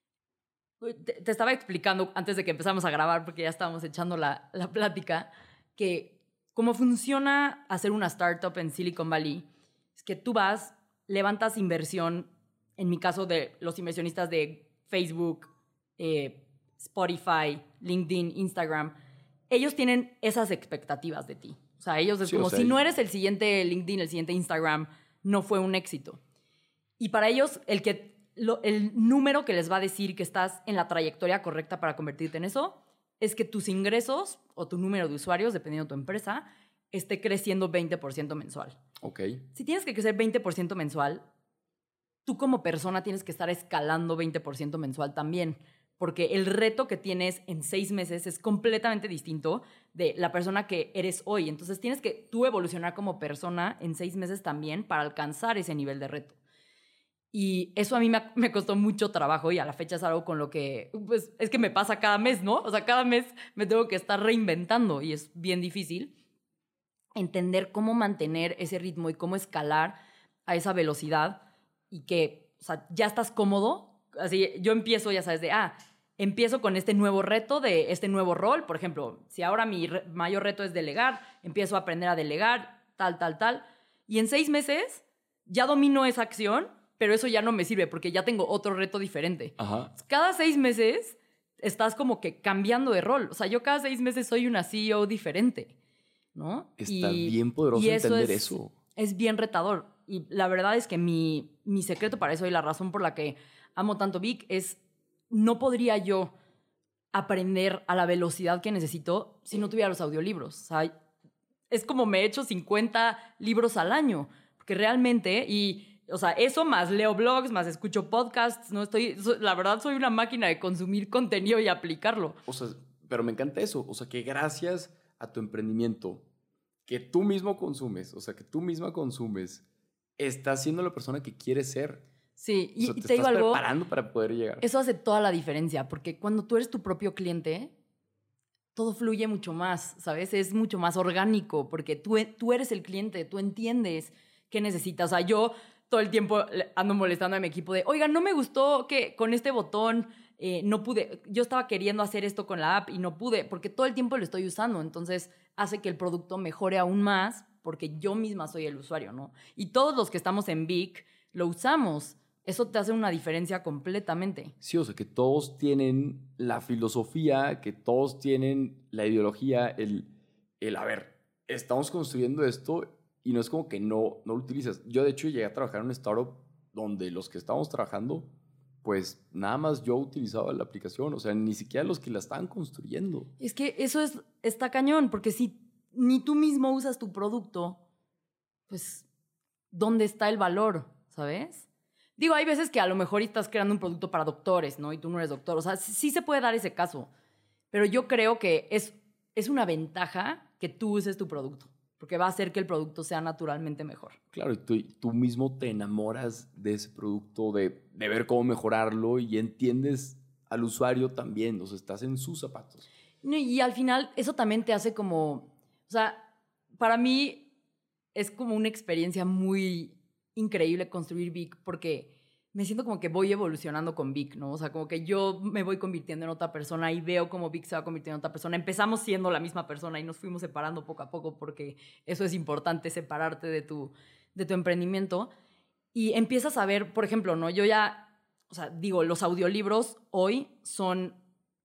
Te, te estaba explicando antes de que empezamos a grabar, porque ya estábamos echando la, la plática, que cómo funciona hacer una startup en Silicon Valley es que tú vas, levantas inversión, en mi caso de los inversionistas de Facebook, eh, Spotify, LinkedIn, Instagram, ellos tienen esas expectativas de ti. O sea, ellos es sí, como o sea, si no eres el siguiente LinkedIn, el siguiente Instagram, no fue un éxito. Y para ellos, el, que, lo, el número que les va a decir que estás en la trayectoria correcta para convertirte en eso es que tus ingresos o tu número de usuarios, dependiendo de tu empresa, esté creciendo veinte por ciento mensual. Ok. Si tienes que crecer veinte por ciento mensual, tú como persona tienes que estar escalando veinte por ciento mensual también. Porque el reto que tienes en seis meses es completamente distinto de la persona que eres hoy. Entonces tienes que tú evolucionar como persona en seis meses también para alcanzar ese nivel de reto. Y eso a mí me, me costó mucho trabajo y a la fecha es algo con lo que, pues, es que me pasa cada mes, ¿no? O sea, cada mes me tengo que estar reinventando y es bien difícil entender cómo mantener ese ritmo y cómo escalar a esa velocidad y que, o sea, ya estás cómodo. Así, yo empiezo, ya sabes, de, ah, empiezo con este nuevo reto de este nuevo rol. Por ejemplo, si ahora mi re- mayor reto es delegar, empiezo a aprender a delegar, tal, tal, tal. Y en seis meses ya domino esa acción, pero eso ya no me sirve porque ya tengo otro reto diferente. Ajá. Cada seis meses estás como que cambiando de rol. O sea, yo cada seis meses soy una C E O diferente, ¿no? Está bien poderoso entender es, eso. Es bien retador. Y la verdad es que mi, mi secreto para eso y la razón por la que amo tanto Vic es no podría yo aprender a la velocidad que necesito si no tuviera los audiolibros. O sea, es como me he hecho cincuenta libros al año. Porque realmente, y, o sea, eso más leo blogs, más escucho podcasts, no estoy, so, la verdad soy una máquina de consumir contenido y aplicarlo. O sea, pero me encanta eso. O sea, que gracias a tu emprendimiento, que tú mismo consumes, o sea, que tú misma consumes, estás siendo la persona que quieres ser. Sí, y, o sea, te, y te digo estás algo, preparando para poder llegar. Eso hace toda la diferencia, porque cuando tú eres tu propio cliente, todo fluye mucho más, ¿sabes? Es mucho más orgánico, porque tú, tú eres el cliente, tú entiendes qué necesitas. O sea, yo todo el tiempo ando molestando a mi equipo de, oiga, no me gustó que con este botón eh, no pude, yo estaba queriendo hacer esto con la app y no pude, porque todo el tiempo lo estoy usando, entonces hace que el producto mejore aún más, porque yo misma soy el usuario, ¿no? Y todos los que estamos en Vic lo usamos. Eso te hace una diferencia completamente. Sí, o sea, que todos tienen la filosofía, que todos tienen la ideología, el, el a ver, estamos construyendo esto y no es como que no, no lo utilizas. Yo, de hecho, llegué a trabajar en una startup donde los que estábamos trabajando, pues nada más yo utilizaba la aplicación, o sea, ni siquiera los que la estaban construyendo. Es que eso es, está cañón, porque si ni tú mismo usas tu producto, pues, ¿dónde está el valor? ¿Sabes? Digo, hay veces que a lo mejor estás creando un producto para doctores, ¿no? Y tú no eres doctor. O sea, sí se puede dar ese caso. Pero yo creo que es, es una ventaja que tú uses tu producto. Porque va a hacer que el producto sea naturalmente mejor. Claro, y tú, tú mismo te enamoras de ese producto, de, de ver cómo mejorarlo y entiendes al usuario también. O sea, estás en sus zapatos. Y al final eso también te hace como... O sea, para mí es como una experiencia muy increíble construir Vic porque me siento como que voy evolucionando con Vic, ¿no? O sea, como que yo me voy convirtiendo en otra persona y veo cómo Vic se va convirtiendo en otra persona. Empezamos siendo la misma persona y nos fuimos separando poco a poco porque eso es importante, separarte de tu, de tu emprendimiento. Y empiezas a ver, por ejemplo, ¿no? Yo ya, o sea, digo, los audiolibros hoy son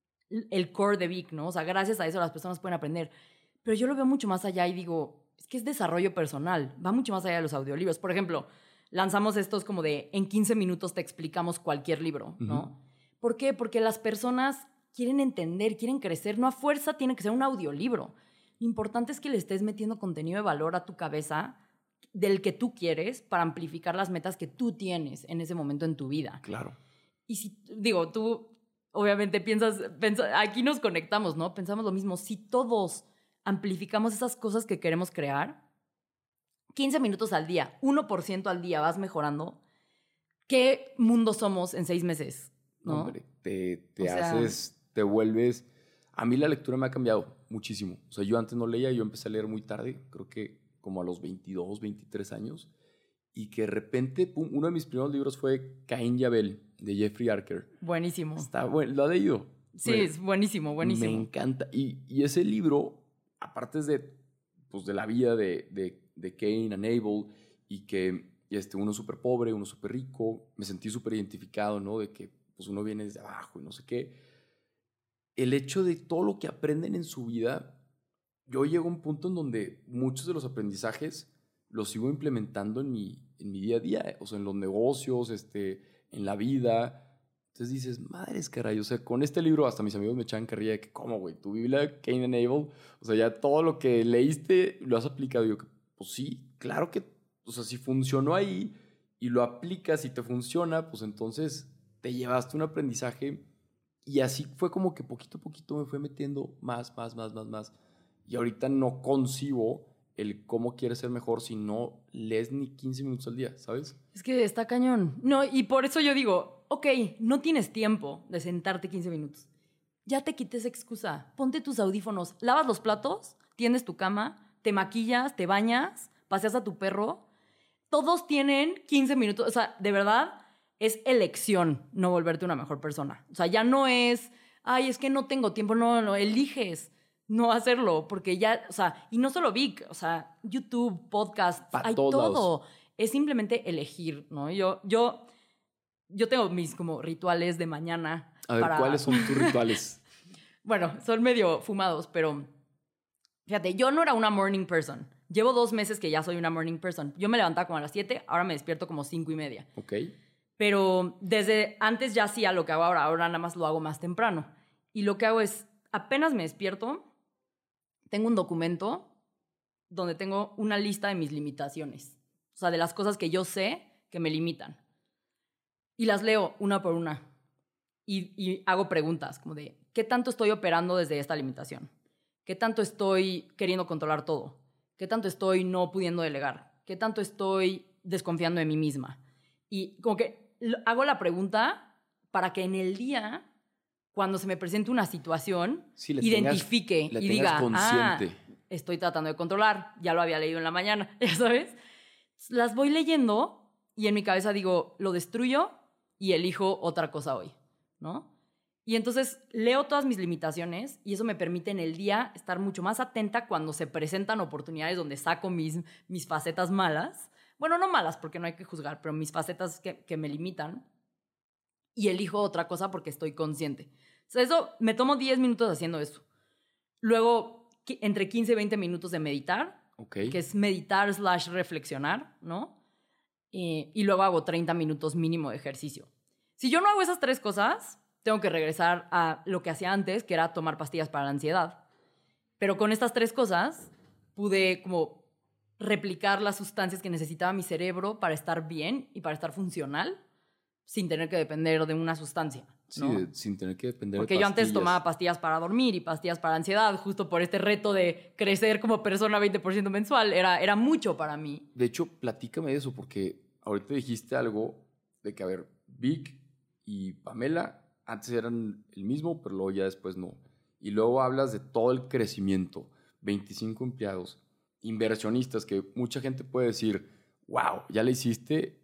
el core de Vic, ¿no? O sea, gracias a eso las personas pueden aprender. Pero yo lo veo mucho más allá y digo, es que es desarrollo personal, va mucho más allá de los audiolibros. Por ejemplo, lanzamos estos como de en quince minutos te explicamos cualquier libro, ¿no? Uh-huh. ¿Por qué? Porque las personas quieren entender, quieren crecer, no a fuerza tiene que ser un audiolibro. Lo importante es que le estés metiendo contenido de valor a tu cabeza del que tú quieres para amplificar las metas que tú tienes en ese momento en tu vida. Claro. Y si, digo, tú obviamente piensas, piensas aquí nos conectamos, ¿no? Pensamos lo mismo. Si todos amplificamos esas cosas que queremos crear, quince minutos al día, uno por ciento al día vas mejorando, ¿qué mundo somos en seis meses? ¿No? Hombre, te, te o haces, sea, te vuelves... A mí la lectura me ha cambiado muchísimo. O sea, yo antes no leía, yo empecé a leer muy tarde, creo que como a los veintidós, veintitrés años, y que de repente, pum, uno de mis primeros libros fue Caín y Abel, de Jeffrey Archer. Buenísimo. Está bueno, ¿lo has leído? Sí, me, es buenísimo, buenísimo. Me encanta. Y, y ese libro, aparte es de, pues, de la vida de, de, de Cain and Abel, y que este, uno es súper pobre, uno es súper rico, me sentí súper identificado, ¿no? De que pues, uno viene desde abajo y no sé qué. El hecho de todo lo que aprenden en su vida, yo llego a un punto en donde muchos de los aprendizajes los sigo implementando en mi, en mi día a día, o sea, en los negocios, este, en la vida. Entonces dices, madres caray, o sea, con este libro hasta mis amigos me echaban carrilla de que, ¿cómo, güey? Tu Biblia, Cain and Abel, o sea, ya todo lo que leíste lo has aplicado. Y yo, pues sí, claro que, o sea, si funcionó ahí y lo aplicas y te funciona, pues entonces te llevaste un aprendizaje. Y así fue como que poquito a poquito me fue metiendo más, más, más, más, más. Y ahorita no concibo el cómo quieres ser mejor si no lees ni quince minutos al día, ¿sabes? Es que está cañón. No, y por eso yo digo, ok, no tienes tiempo de sentarte quince minutos. Ya te quites excusa. Ponte tus audífonos, lavas los platos, tiendes tu cama, te maquillas, te bañas, paseas a tu perro. Todos tienen quince minutos. O sea, de verdad... es elección no volverte una mejor persona. O sea, ya no es ay, es que no tengo tiempo. No, no, eliges no hacerlo porque ya, o sea, y no solo Vic, o sea, YouTube, podcast, Pa hay todos todo. lados. Es simplemente elegir, ¿no? Yo, yo, yo tengo mis como rituales de mañana. A ver, para... ¿cuáles son tus rituales? Bueno, son medio fumados, pero fíjate, yo no era una morning person. Llevo dos meses que ya soy una morning person. Yo me levantaba como a las siete, ahora me despierto como cinco y media. Ok. Pero desde antes ya hacía lo que hago ahora, ahora nada más lo hago más temprano. Y lo que hago es, apenas me despierto, tengo un documento donde tengo una lista de mis limitaciones. O sea, de las cosas que yo sé que me limitan. Y las leo una por una. Y, y hago preguntas como de, ¿qué tanto estoy operando desde esta limitación? ¿Qué tanto estoy queriendo controlar todo? ¿Qué tanto estoy no pudiendo delegar? ¿Qué tanto estoy desconfiando de mí misma? Y como que hago la pregunta para que en el día, cuando se me presente una situación, sí, le identifique tengas, le y tengas diga, consciente. ah, estoy tratando de controlar, ya lo había leído en la mañana, ya sabes. Las voy leyendo y en mi cabeza digo, lo destruyo y elijo otra cosa hoy, ¿no? Y entonces leo todas mis limitaciones y eso me permite en el día estar mucho más atenta cuando se presentan oportunidades donde saco mis, mis facetas malas. Bueno, no malas porque no hay que juzgar, pero mis facetas que, que me limitan. Y elijo otra cosa porque estoy consciente. O sea, eso, me tomo diez minutos haciendo eso. Luego, entre quince y veinte minutos de meditar, okay. que es meditar slash reflexionar, ¿no? Eh, y luego hago treinta minutos mínimo de ejercicio. Si yo no hago esas tres cosas, tengo que regresar a lo que hacía antes, que era tomar pastillas para la ansiedad. Pero con estas tres cosas pude como replicar las sustancias que necesitaba mi cerebro para estar bien y para estar funcional sin tener que depender de una sustancia, ¿no? Sí, de, sin tener que depender Porque de pastillas. Porque yo antes tomaba pastillas para dormir y pastillas para ansiedad, justo por este reto de crecer como persona veinte por ciento mensual. Era, era mucho para mí. De hecho, platícame de eso, porque ahorita dijiste algo de que, a ver, Vic y Pamela antes eran el mismo, pero luego ya después no. Y luego hablas de todo el crecimiento, veinticinco empleados, inversionistas, que mucha gente puede decir, wow, ya le hiciste,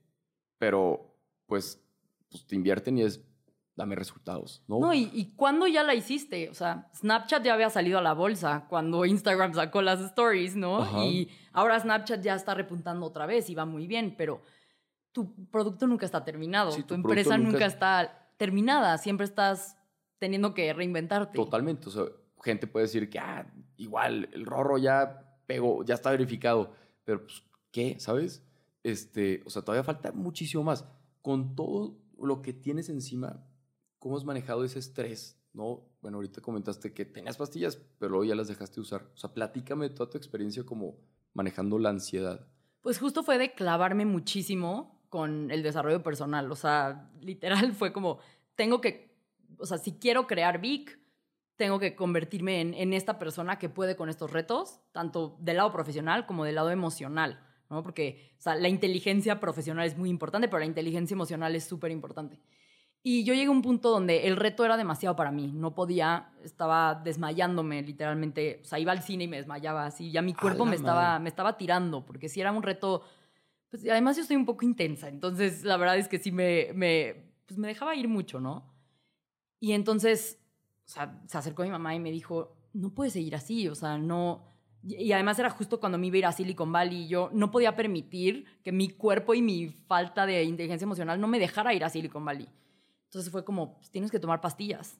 pero pues, pues te invierten y es, dame resultados, ¿no? No, y, y ¿cuándo ya la hiciste? O sea, Snapchat ya había salido a la bolsa cuando Instagram sacó las stories, ¿no? Ajá. Y ahora Snapchat ya está repuntando otra vez y va muy bien, pero tu producto nunca está terminado. Sí, tu, tu empresa nunca nunca es... está terminada. Siempre estás teniendo que reinventarte. Totalmente. O sea, gente puede decir que, ah, igual, el Rorro ya pegó, ya está verificado. Pero, pues, ¿qué? ¿Sabes? Este, o sea, todavía falta muchísimo más. Con todo lo que tienes encima, ¿cómo has manejado ese estrés? ¿No? Bueno, ahorita comentaste que tenías pastillas, pero luego ya las dejaste de usar. O sea, platícame toda tu experiencia como manejando la ansiedad. Pues justo fue de clavarme muchísimo con el desarrollo personal. O sea, literal fue como, tengo que, o sea, si quiero crear Vic, tengo que convertirme en, en esta persona que puede con estos retos, tanto del lado profesional como del lado emocional, ¿no? Porque, o sea, la inteligencia profesional es muy importante, pero la inteligencia emocional es súper importante. Y yo llegué a un punto donde el reto era demasiado para mí. No podía, estaba desmayándome literalmente. O sea, iba al cine y me desmayaba así. Ya mi cuerpo me estaba, me estaba tirando, porque sí era un reto. Pues además yo soy un poco intensa, entonces la verdad es que sí me, me, pues me dejaba ir mucho, ¿no? Y entonces, o sea, se acercó mi mamá y me dijo, no puedes seguir así, o sea, no... Y además era justo cuando me iba a ir a Silicon Valley y yo no podía permitir que mi cuerpo y mi falta de inteligencia emocional no me dejara ir a Silicon Valley. Entonces fue como, pues, tienes que tomar pastillas.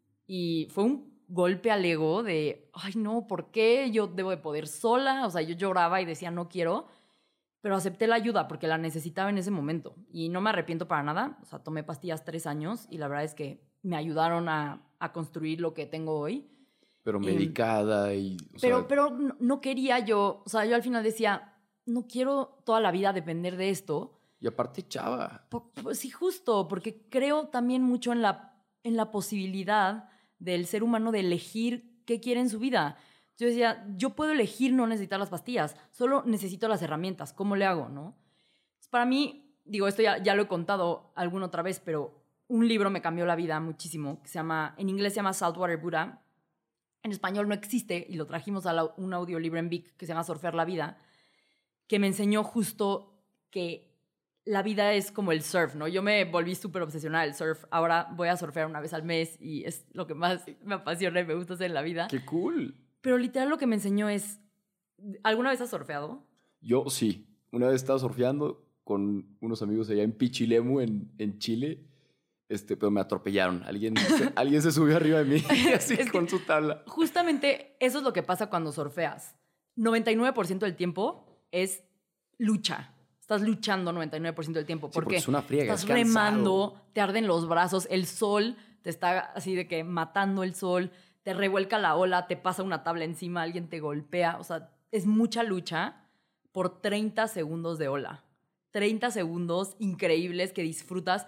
Y fue un golpe al ego de, ay, no, ¿por qué? Yo debo de poder sola. O sea, yo lloraba y decía, no quiero. Pero acepté la ayuda porque la necesitaba en ese momento. Y no me arrepiento para nada. O sea, tomé pastillas tres años y la verdad es que me ayudaron a, a construir lo que tengo hoy. Pero medicada eh, y... O pero sea, pero no, no quería yo... O sea, yo al final decía, no quiero toda la vida depender de esto. Y aparte, chava. Pues sí, justo, porque creo también mucho en la, en la posibilidad del ser humano de elegir qué quiere en su vida. Yo decía, yo puedo elegir no necesitar las pastillas, solo necesito las herramientas. ¿Cómo le hago, no? Para mí, digo, esto ya, ya lo he contado alguna otra vez, pero un libro me cambió la vida muchísimo, que se llama, en inglés se llama Saltwater Buddha. En español no existe y lo trajimos a la, un audiolibro en Vic que se llama Surfear la Vida, que me enseñó justo que la vida es como el surf, ¿no? Yo me volví súper obsesionada del surf. Ahora voy a surfear una vez al mes y es lo que más me apasiona y me gusta hacer en la vida. ¡Qué cool! Pero literal lo que me enseñó es... ¿Alguna vez has surfeado? Yo sí. Una vez estaba surfeando con unos amigos allá en Pichilemu, en, en Chile, este, pero me atropellaron. Alguien se, alguien se subió arriba de mí así Es con que su tabla. Justamente eso es lo que pasa cuando surfeas. noventa y nueve por ciento del tiempo es lucha. Estás luchando noventa y nueve por ciento del tiempo. Sí, ¿Por porque qué? es una friega, Estás es cansado. remando, te arden los brazos, el sol te está así de que matando el sol, te revuelca la ola, te pasa una tabla encima, alguien te golpea. O sea, es mucha lucha por treinta segundos de ola. treinta segundos increíbles que disfrutas.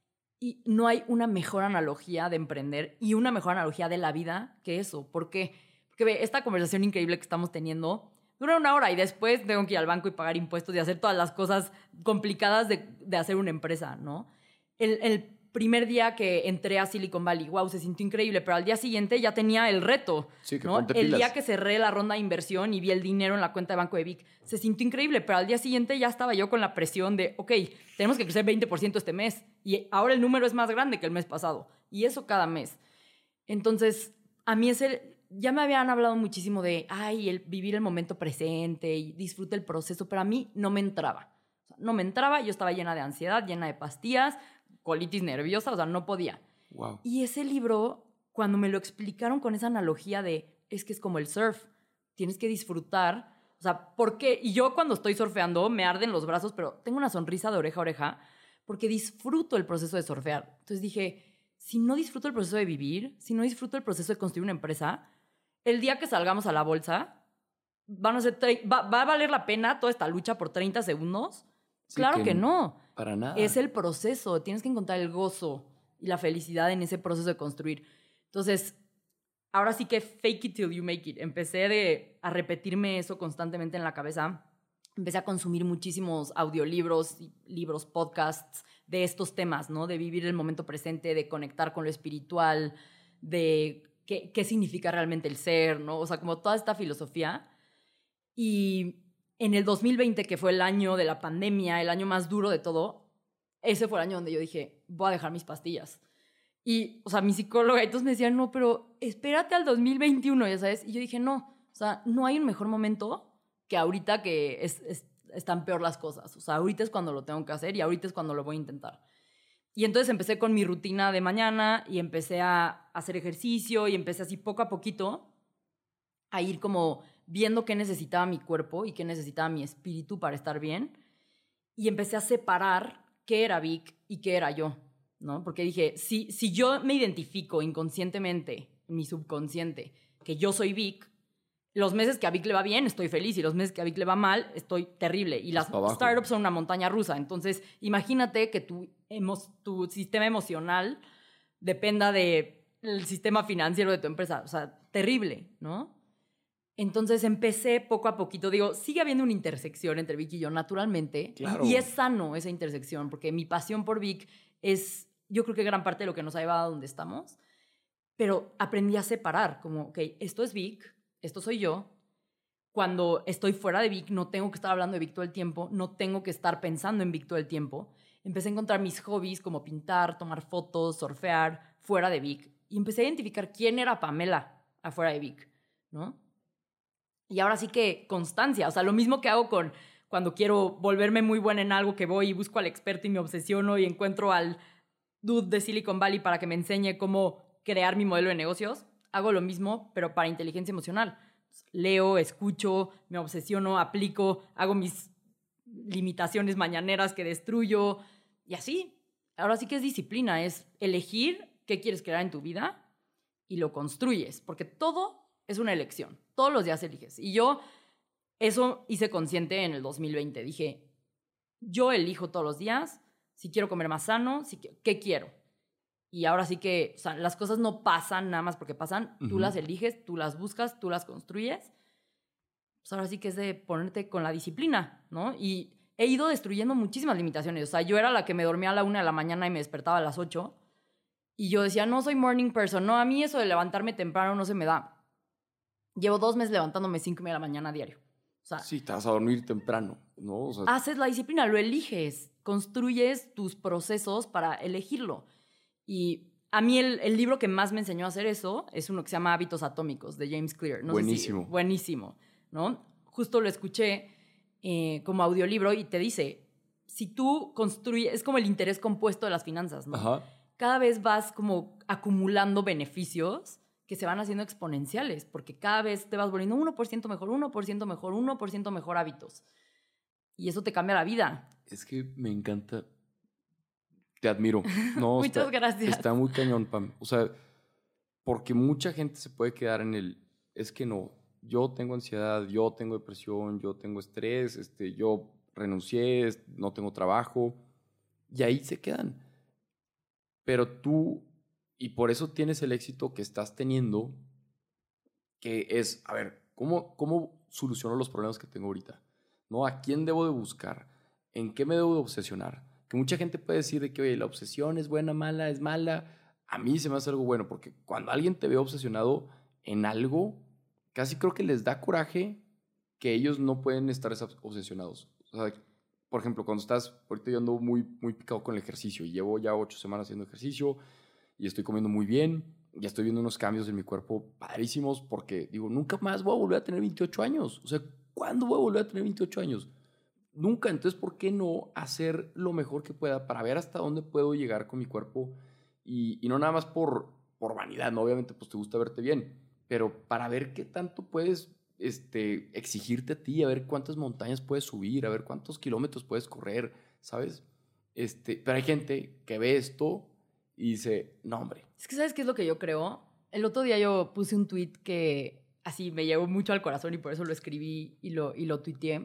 Y no hay una mejor analogía de emprender y una mejor analogía de la vida que eso. ¿Por qué? Porque ve, esta conversación increíble que estamos teniendo dura una hora y después tengo que ir al banco y pagar impuestos y hacer todas las cosas complicadas de, de hacer una empresa, ¿no? El, el primer día que entré a Silicon Valley, wow, se sintió increíble, pero al día siguiente ya tenía el reto, Sí, que ¿no? ponte El pilas. día que cerré la ronda de inversión y vi el dinero en la cuenta de banco de Vic, se sintió increíble, pero al día siguiente ya estaba yo con la presión de, ok, tenemos que crecer veinte por ciento este mes y ahora el número es más grande que el mes pasado y eso cada mes. Entonces, a mí es el... Ya me habían hablado muchísimo de, ay, el vivir el momento presente y disfruta el proceso, pero a mí no me entraba. O sea, no me entraba, yo estaba llena de ansiedad, llena de pastillas, colitis nerviosa, o sea, no podía. Wow. Y ese libro, cuando me lo explicaron con esa analogía de, es que es como el surf, tienes que disfrutar, o sea, ¿por qué? Y yo cuando estoy surfeando me arden los brazos, pero tengo una sonrisa de oreja a oreja porque disfruto el proceso de surfear. Entonces dije, si no disfruto el proceso de vivir, si no disfruto el proceso de construir una empresa, el día que salgamos a la bolsa, van a ser tre- va, ¿va a valer la pena toda esta lucha por treinta segundos? Sí, Claro que que no. Para nada. Es el proceso. Tienes que encontrar el gozo y la felicidad en ese proceso de construir. Entonces, ahora sí que fake it till you make it. Empecé de, a repetirme eso constantemente en la cabeza. Empecé a consumir muchísimos audiolibros, libros, podcasts de estos temas, ¿no? De vivir el momento presente, de conectar con lo espiritual, de qué, qué significa realmente el ser, ¿no? O sea, como toda esta filosofía. Y en el dos mil veinte, que fue el año de la pandemia, el año más duro de todo, ese fue el año donde yo dije, voy a dejar mis pastillas. Y, o sea, mi psicóloga, entonces me decía, no, pero espérate al dos mil veintiuno, ya sabes. Y yo dije, no, o sea, no hay un mejor momento que ahorita que es, es, están peor las cosas. O sea, ahorita es cuando lo tengo que hacer y ahorita es cuando lo voy a intentar. Y entonces empecé con mi rutina de mañana y empecé a hacer ejercicio y empecé así poco a poquito a ir como viendo qué necesitaba mi cuerpo y qué necesitaba mi espíritu para estar bien. Y empecé a separar qué era Vic y qué era yo, ¿no? Porque dije, si, si yo me identifico inconscientemente, en mi subconsciente, que yo soy Vic, los meses que a Vic le va bien, estoy feliz, y los meses que a Vic le va mal, estoy terrible. Y las startups son una montaña rusa. Entonces, imagínate que tu, emo, tu sistema emocional dependa del sistema financiero de tu empresa. O sea, terrible, ¿no? Entonces empecé poco a poquito, digo, sigue habiendo una intersección entre Vic y yo, naturalmente. Claro. Y, y es sano esa intersección, porque mi pasión por Vic es, yo creo que gran parte de lo que nos ha llevado a donde estamos. Pero aprendí a separar, como, ok, esto es Vic, esto soy yo. Cuando estoy fuera de Vic, no tengo que estar hablando de Vic todo el tiempo, no tengo que estar pensando en Vic todo el tiempo. Empecé a encontrar mis hobbies como pintar, tomar fotos, surfear, fuera de Vic. Y empecé a identificar quién era Pamela afuera de Vic, ¿no? Y ahora sí que constancia, o sea, lo mismo que hago con cuando quiero volverme muy buena en algo, que voy y busco al experto y me obsesiono y encuentro al dude de Silicon Valley para que me enseñe cómo crear mi modelo de negocios. Hago lo mismo, pero para inteligencia emocional. Leo, escucho, me obsesiono, aplico, hago mis limitaciones mañaneras que destruyo y así. Ahora sí que es disciplina, es elegir qué quieres crear en tu vida y lo construyes, porque todo es una elección. Todos los días eliges. Y yo eso hice consciente en el dos mil veinte. Dije, yo elijo todos los días si quiero comer más sano, si, qué quiero. Y ahora sí que, o sea, las cosas no pasan nada más porque pasan. Uh-huh. Tú las eliges, tú las buscas, tú las construyes. Pues ahora sí que es de ponerte con la disciplina, ¿no? Y he ido destruyendo muchísimas limitaciones. O sea, yo era la que me dormía a la una de la mañana y me despertaba a las ocho. Y yo decía, no soy morning person. No, a mí eso de levantarme temprano no se me da. Llevo dos meses levantándome cinco y media de la mañana a diario. O sea, sí, te vas a dormir temprano, ¿no? O sea, haces la disciplina, lo eliges, construyes tus procesos para elegirlo. Y a mí el, el libro que más me enseñó a hacer eso es uno que se llama Hábitos Atómicos, de James Clear. No buenísimo. Sé si, buenísimo, ¿no? Justo lo escuché eh, como audiolibro y te dice, si tú construyes, es como el interés compuesto de las finanzas, ¿no? Ajá. Cada vez vas como acumulando beneficios que se van haciendo exponenciales, porque cada vez te vas volviendo uno por ciento mejor, uno por ciento mejor, uno por ciento mejor hábitos. Y eso te cambia la vida. Es que me encanta. Te admiro. No, Muchas está, gracias. Está muy cañón, Pam. O sea, porque mucha gente se puede quedar en el, es que no, yo tengo ansiedad, yo tengo depresión, yo tengo estrés, este, yo renuncié, no tengo trabajo, y ahí se quedan. Pero tú, y por eso tienes el éxito que estás teniendo, que es, a ver, ¿cómo, cómo soluciono los problemas que tengo ahorita? ¿No? ¿A quién debo de buscar? ¿En qué me debo de obsesionar? Que mucha gente puede decir de que, oye, la obsesión es buena, mala, es mala. A mí se me hace algo bueno, porque cuando alguien te ve obsesionado en algo, casi creo que les da coraje que ellos no pueden estar obsesionados. O sea, por ejemplo, cuando estás, ahorita yo ando muy, muy picado con el ejercicio y llevo ya ocho semanas haciendo ejercicio y estoy comiendo muy bien, ya estoy viendo unos cambios en mi cuerpo padrísimos porque digo, nunca más voy a volver a tener veintiocho años. O sea, ¿cuándo voy a volver a tener veintiocho años? Nunca. Entonces, ¿por qué no hacer lo mejor que pueda para ver hasta dónde puedo llegar con mi cuerpo? Y, y no nada más por, por vanidad, ¿no? Obviamente, pues te gusta verte bien, pero para ver qué tanto puedes este, exigirte a ti, a ver cuántas montañas puedes subir, a ver cuántos kilómetros puedes correr, ¿sabes? Este, pero hay gente que ve esto y dice, no, hombre. Es que ¿sabes qué es lo que yo creo? El otro día yo puse un tweet que así me llegó mucho al corazón y por eso lo escribí y lo, y lo tuiteé.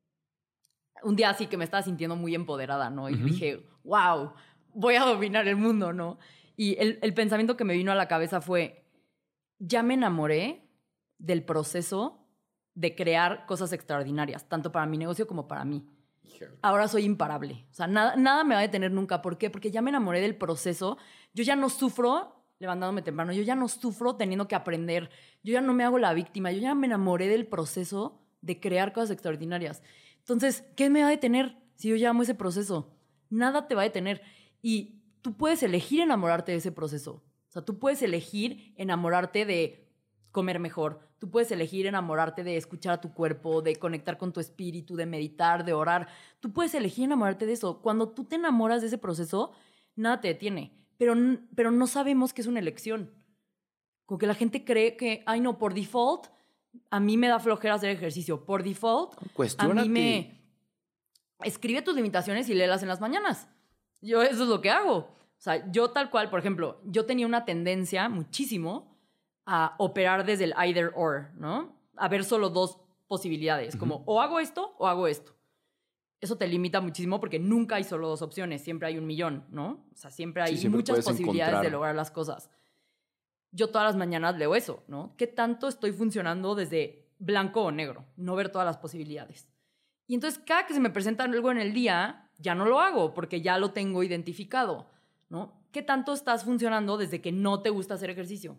Un día así que me estaba sintiendo muy empoderada, ¿no? Y uh-huh. dije, wow, voy a dominar el mundo, ¿no? Y el, el pensamiento que me vino a la cabeza fue, ya me enamoré del proceso de crear cosas extraordinarias, tanto para mi negocio como para mí. Ahora soy imparable. O sea, nada, nada me va a detener nunca. ¿Por qué? Porque ya me enamoré del proceso. Yo ya no sufro levantándome temprano. Yo ya no sufro teniendo que aprender. Yo ya no me hago la víctima. Yo ya me enamoré del proceso de crear cosas extraordinarias. Entonces, ¿qué me va a detener si yo ya amo ese proceso? Nada te va a detener. Y tú puedes elegir enamorarte de ese proceso. O sea, tú puedes elegir enamorarte de comer mejor. Tú puedes elegir enamorarte de escuchar a tu cuerpo, de conectar con tu espíritu, de meditar, de orar. Tú puedes elegir enamorarte de eso. Cuando tú te enamoras de ese proceso, nada te detiene. Pero, pero no sabemos que es una elección. Como que la gente cree que, ay no, por default, a mí me da flojera hacer ejercicio. Por default, Cuestiónate. a mí me... Escribe tus limitaciones y léelas en las mañanas. Yo eso es lo que hago. O sea, yo tal cual, por ejemplo, yo tenía una tendencia muchísimo a operar desde el either or, ¿no? A ver solo dos posibilidades, uh-huh. como o hago esto o hago esto. Eso te limita muchísimo porque nunca hay solo dos opciones, siempre hay un millón, ¿no? O sea, siempre hay sí, siempre muchas posibilidades encontrar. de lograr las cosas. Yo todas las mañanas leo eso, ¿no? ¿Qué tanto estoy funcionando desde blanco o negro? No ver todas las posibilidades. Y entonces cada que se me presenta algo en el día, ya no lo hago porque ya lo tengo identificado, ¿no? ¿Qué tanto estás funcionando desde que no te gusta hacer ejercicio?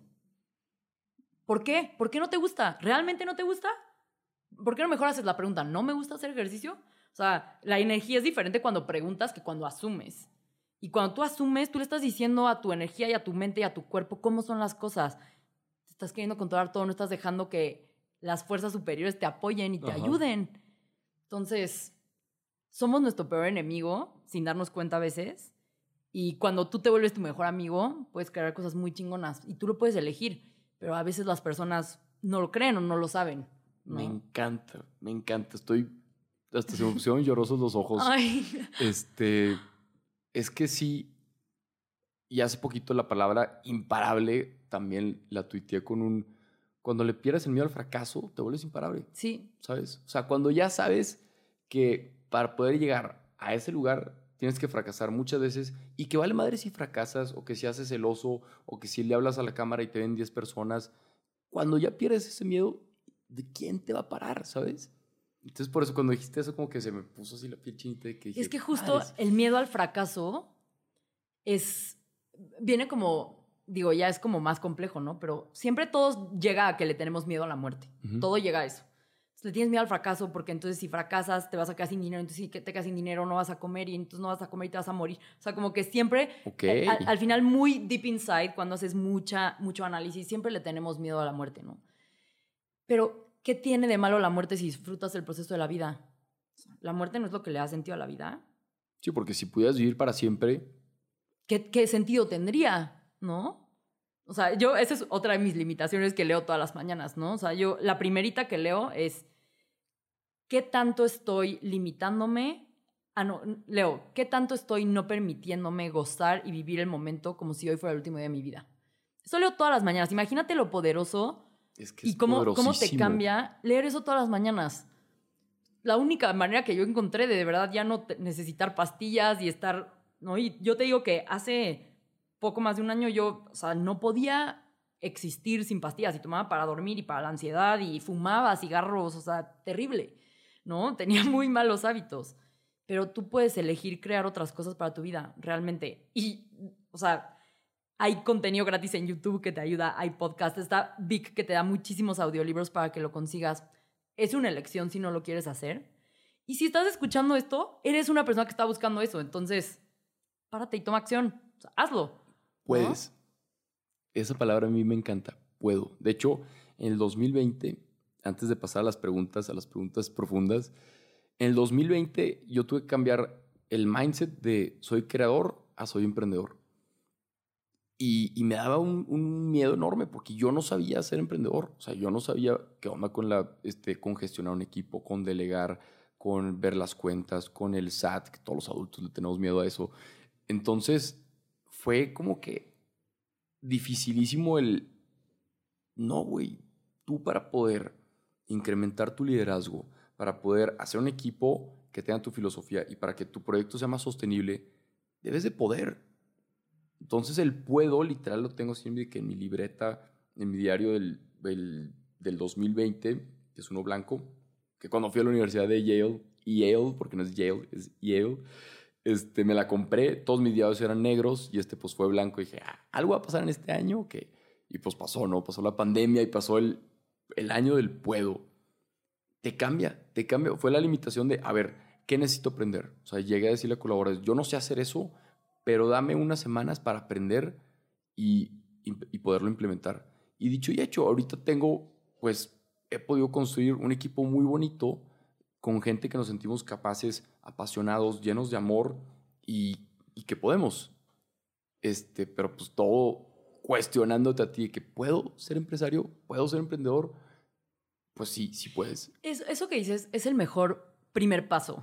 ¿Por qué? ¿Por qué no te gusta? ¿Realmente no te gusta? ¿Por qué no mejor haces la pregunta? ¿No me gusta hacer ejercicio? O sea, la energía es diferente cuando preguntas que cuando asumes. Y cuando tú asumes, tú le estás diciendo a tu energía y a tu mente y a tu cuerpo cómo son las cosas. Te estás queriendo controlar todo, no estás dejando que las fuerzas superiores te apoyen y te Ajá. ayuden. Entonces, somos nuestro peor enemigo, sin darnos cuenta a veces. Y cuando tú te vuelves tu mejor amigo, puedes crear cosas muy chingonas. Y tú lo puedes elegir. Pero a veces las personas no lo creen o no lo saben, ¿no? Me encanta, me encanta. Estoy... Hasta se me pusieron llorosos los ojos. Ay. Este... Es que sí... Y hace poquito la palabra imparable también la tuiteé con un... Cuando le pierdes el miedo al fracaso, te vuelves imparable. Sí. ¿Sabes? O sea, cuando ya sabes que para poder llegar a ese lugar tienes que fracasar muchas veces y que vale madre si fracasas o que si haces el oso o que si le hablas a la cámara y te ven diez personas. Cuando ya pierdes ese miedo, ¿de quién te va a parar? ¿Sabes? Entonces, por eso cuando dijiste eso, como que se me puso así la piel chinita de que dije, es que justo madres. El miedo al fracaso es... Viene como... Digo, ya es como más complejo, ¿no? Pero siempre todos llega a que le tenemos miedo a la muerte. Uh-huh. Todo llega a eso. le tienes miedo al fracaso porque entonces si fracasas te vas a quedar sin dinero, entonces si te quedas sin dinero no vas a comer y entonces no vas a comer y te vas a morir. O sea, como que siempre, okay. eh, al, al final muy deep inside, cuando haces mucha, mucho análisis, siempre le tenemos miedo a la muerte, ¿no? Pero, ¿qué tiene de malo la muerte si disfrutas el proceso de la vida? La muerte no es lo que le da sentido a la vida. Sí, porque si pudieras vivir para siempre... ¿Qué, qué sentido tendría, no? O sea, yo, esa es otra de mis limitaciones que leo todas las mañanas, ¿no? O sea, yo, la primerita que leo es, ¿qué tanto estoy limitándome? Ah, no, leo, ¿qué tanto estoy no permitiéndome gozar y vivir el momento como si hoy fuera el último día de mi vida? Eso leo todas las mañanas. Imagínate lo poderoso es que es y cómo, cómo te cambia leer eso todas las mañanas. La única manera que yo encontré de de verdad ya no necesitar pastillas y estar, ¿no? Y yo te digo que hace poco más de un año yo, o sea, no podía existir sin pastillas y tomaba para dormir y para la ansiedad y fumaba cigarros, o sea, terrible, ¿no? Tenía muy malos hábitos. Pero tú puedes elegir crear otras cosas para tu vida, realmente. Y, o sea, hay contenido gratis en YouTube que te ayuda, hay podcast, está Vic que te da muchísimos audiolibros para que lo consigas. Es una elección si no lo quieres hacer. Y si estás escuchando esto, eres una persona que está buscando eso. Entonces, párate y toma acción. O sea, hazlo. Puedes. ¿No? Esa palabra a mí me encanta. Puedo. De hecho, en el dos mil veinte, antes de pasar a las preguntas, a las preguntas profundas, en el dos mil veinte yo tuve que cambiar el mindset de soy creador a soy emprendedor. Y, y me daba un, un miedo enorme porque yo no sabía ser emprendedor. O sea, yo no sabía qué onda con, la, este, con gestionar un equipo, con delegar, con ver las cuentas, con el S A T, que todos los adultos le tenemos miedo a eso. Entonces, fue como que dificilísimo el... No, güey, tú para poder incrementar tu liderazgo, para poder hacer un equipo que tenga tu filosofía y para que tu proyecto sea más sostenible, debes de poder. Entonces el puedo, literal, lo tengo siempre que en mi libreta, en mi diario del, del, del dos mil veinte, que es uno blanco, que cuando fui a la universidad de Yale, Yale, porque no es Yale, es Yale, este, me la compré, todos mis diarios eran negros y este pues fue blanco. Y dije, ah, ¿algo va a pasar en este año? ¿Qué? Y pues pasó, ¿no? Pasó la pandemia y pasó el, el año del puedo. Te cambia, te cambia. Fue la limitación de, a ver, ¿qué necesito aprender? O sea, llegué a decirle a colaboradores, yo no sé hacer eso, pero dame unas semanas para aprender y, y, y poderlo implementar. Y dicho y hecho, ahorita tengo, pues, he podido construir un equipo muy bonito con gente que nos sentimos capaces, apasionados, llenos de amor y, y que podemos. Este, pero pues todo cuestionándote a ti, que ¿puedo ser empresario? ¿Puedo ser emprendedor? Pues sí, sí puedes. Es, eso que dices es el mejor primer paso.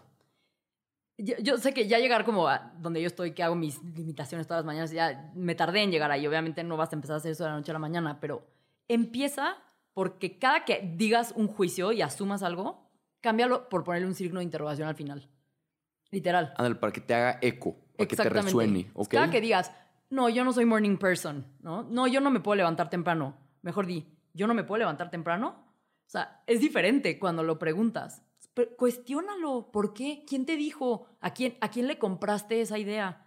Yo, yo sé que ya llegar como a donde yo estoy, que hago mis limitaciones todas las mañanas, ya me tardé en llegar ahí. Obviamente no vas a empezar a hacer eso de la noche a la mañana, pero empieza porque cada que digas un juicio y asumas algo, cámbialo por ponerle un signo de interrogación al final. Literal. Ándale, para que te haga eco, para que te resuene. ¿Okay? Cada que digas, no, yo no soy morning person, ¿no? No, yo no me puedo levantar temprano. Mejor di, yo no me puedo levantar temprano. O sea, es diferente cuando lo preguntas. Pero cuestiónalo. ¿Por qué? ¿Quién te dijo? ¿A quién, ¿A quién le compraste esa idea?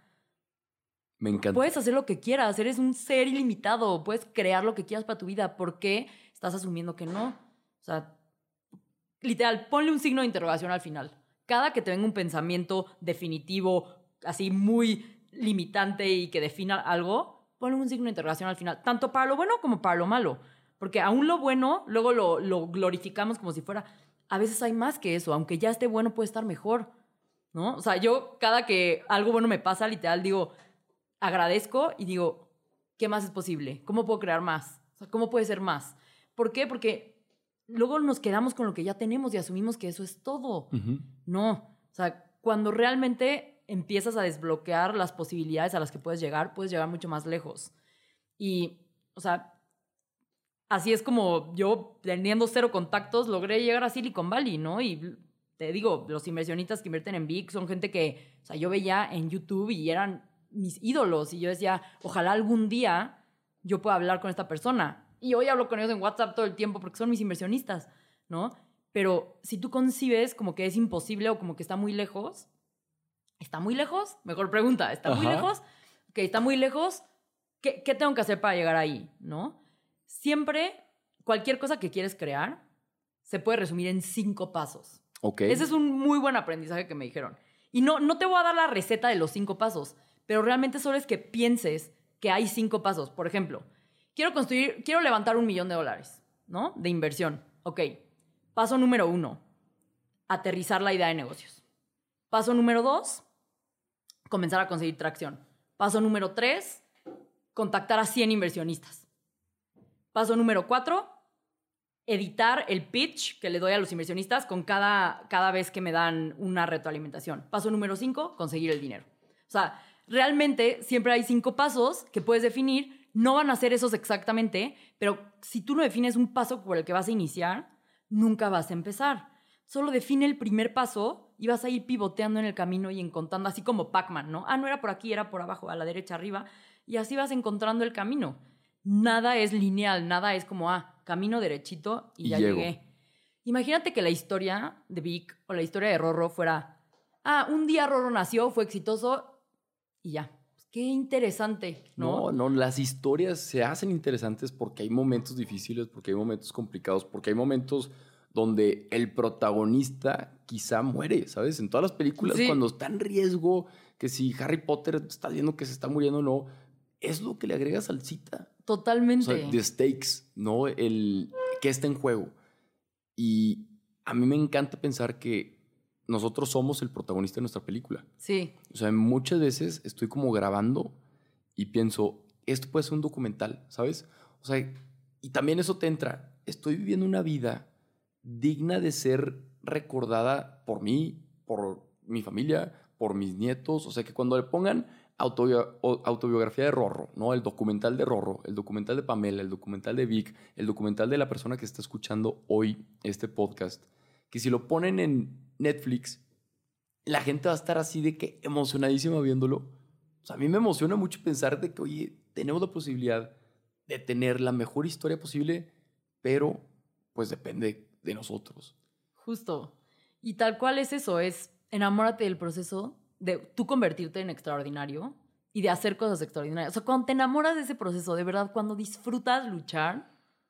Me encanta. Puedes hacer lo que quieras. Eres un ser ilimitado. Puedes crear lo que quieras para tu vida. ¿Por qué estás asumiendo que no? O sea, literal, ponle un signo de interrogación al final. Cada que te venga un pensamiento definitivo, así muy limitante y que defina algo, ponle un signo de interrogación al final. Tanto para lo bueno como para lo malo. Porque aún lo bueno, luego lo, lo glorificamos como si fuera... A veces hay más que eso. Aunque ya esté bueno, puede estar mejor, ¿no? O sea, yo cada que algo bueno me pasa, literal, digo, agradezco y digo, ¿qué más es posible? ¿Cómo puedo crear más? O sea, ¿cómo puede ser más? ¿Por qué? Porque luego nos quedamos con lo que ya tenemos y asumimos que eso es todo. Uh-huh. No. O sea, cuando realmente empiezas a desbloquear las posibilidades a las que puedes llegar, puedes llegar mucho más lejos. Y, o sea... Así es como yo, teniendo cero contactos, logré llegar a Silicon Valley, ¿no? Y te digo, los inversionistas que invierten en Vic son gente que, o sea, yo veía en YouTube y eran mis ídolos. Y yo decía, ojalá algún día yo pueda hablar con esta persona. Y hoy hablo con ellos en WhatsApp todo el tiempo porque son mis inversionistas, ¿no? Pero si tú concibes como que es imposible o como que está muy lejos, ¿está muy lejos? Mejor pregunta, ¿está Ajá. muy lejos? Ok, está muy lejos. ¿Qué, qué tengo que hacer para llegar ahí, no? Siempre, cualquier cosa que quieres crear, se puede resumir en cinco pasos. Ok. Ese es un muy buen aprendizaje que me dijeron. Y no, no te voy a dar la receta de los cinco pasos, pero realmente solo es que pienses que hay cinco pasos. Por ejemplo, quiero construir, quiero levantar un millón de dólares, ¿no? De inversión. Ok. Paso número uno, aterrizar la idea de negocios. Paso número dos, comenzar a conseguir tracción. Paso número tres, contactar a cien inversionistas. Paso número cuatro, editar el pitch que le doy a los inversionistas con cada, cada vez que me dan una retroalimentación. Paso número cinco, conseguir el dinero. O sea, realmente siempre hay cinco pasos que puedes definir. No van a ser esos exactamente, pero si tú no defines un paso por el que vas a iniciar, nunca vas a empezar. Solo define el primer paso y vas a ir pivoteando en el camino y encontrando, así como Pac-Man, ¿no? Ah, no era por aquí, era por abajo, a la derecha, arriba. Y así vas encontrando el camino. Nada es lineal, nada es como, ah, camino derechito y, y ya llego. Llegué. Imagínate que la historia de Vic o la historia de Rorro fuera, ah, un día Rorro nació, fue exitoso y ya. Pues qué interesante, ¿no? No, no, las historias se hacen interesantes porque hay momentos difíciles, porque hay momentos complicados, porque hay momentos donde el protagonista quizá muere, ¿sabes? En todas las películas, sí. Cuando está en riesgo, que si Harry Potter está viendo que se está muriendo o no, es lo que le agrega salsita. Totalmente. O sea, the stakes, ¿no? El que está en juego. Y a mí me encanta pensar que nosotros somos el protagonista de nuestra película. Sí. O sea, muchas veces estoy como grabando y pienso, esto puede ser un documental, ¿sabes? O sea, y también eso te entra. Estoy viviendo una vida digna de ser recordada por mí, por mi familia, por mis nietos. O sea, que cuando le pongan autobi- autobiografía de Rorro, ¿no? El documental de Rorro, el documental de Pamela, el documental de Vic, el documental de la persona que está escuchando hoy este podcast, que si lo ponen en Netflix, la gente va a estar así de que emocionadísima viéndolo. O sea, a mí me emociona mucho pensar de que, oye, tenemos la posibilidad de tener la mejor historia posible, pero pues depende de nosotros. Justo. Y tal cual es eso, es enamórate del proceso de tú convertirte en extraordinario y de hacer cosas extraordinarias. O sea, cuando te enamoras de ese proceso, de verdad, cuando disfrutas luchar,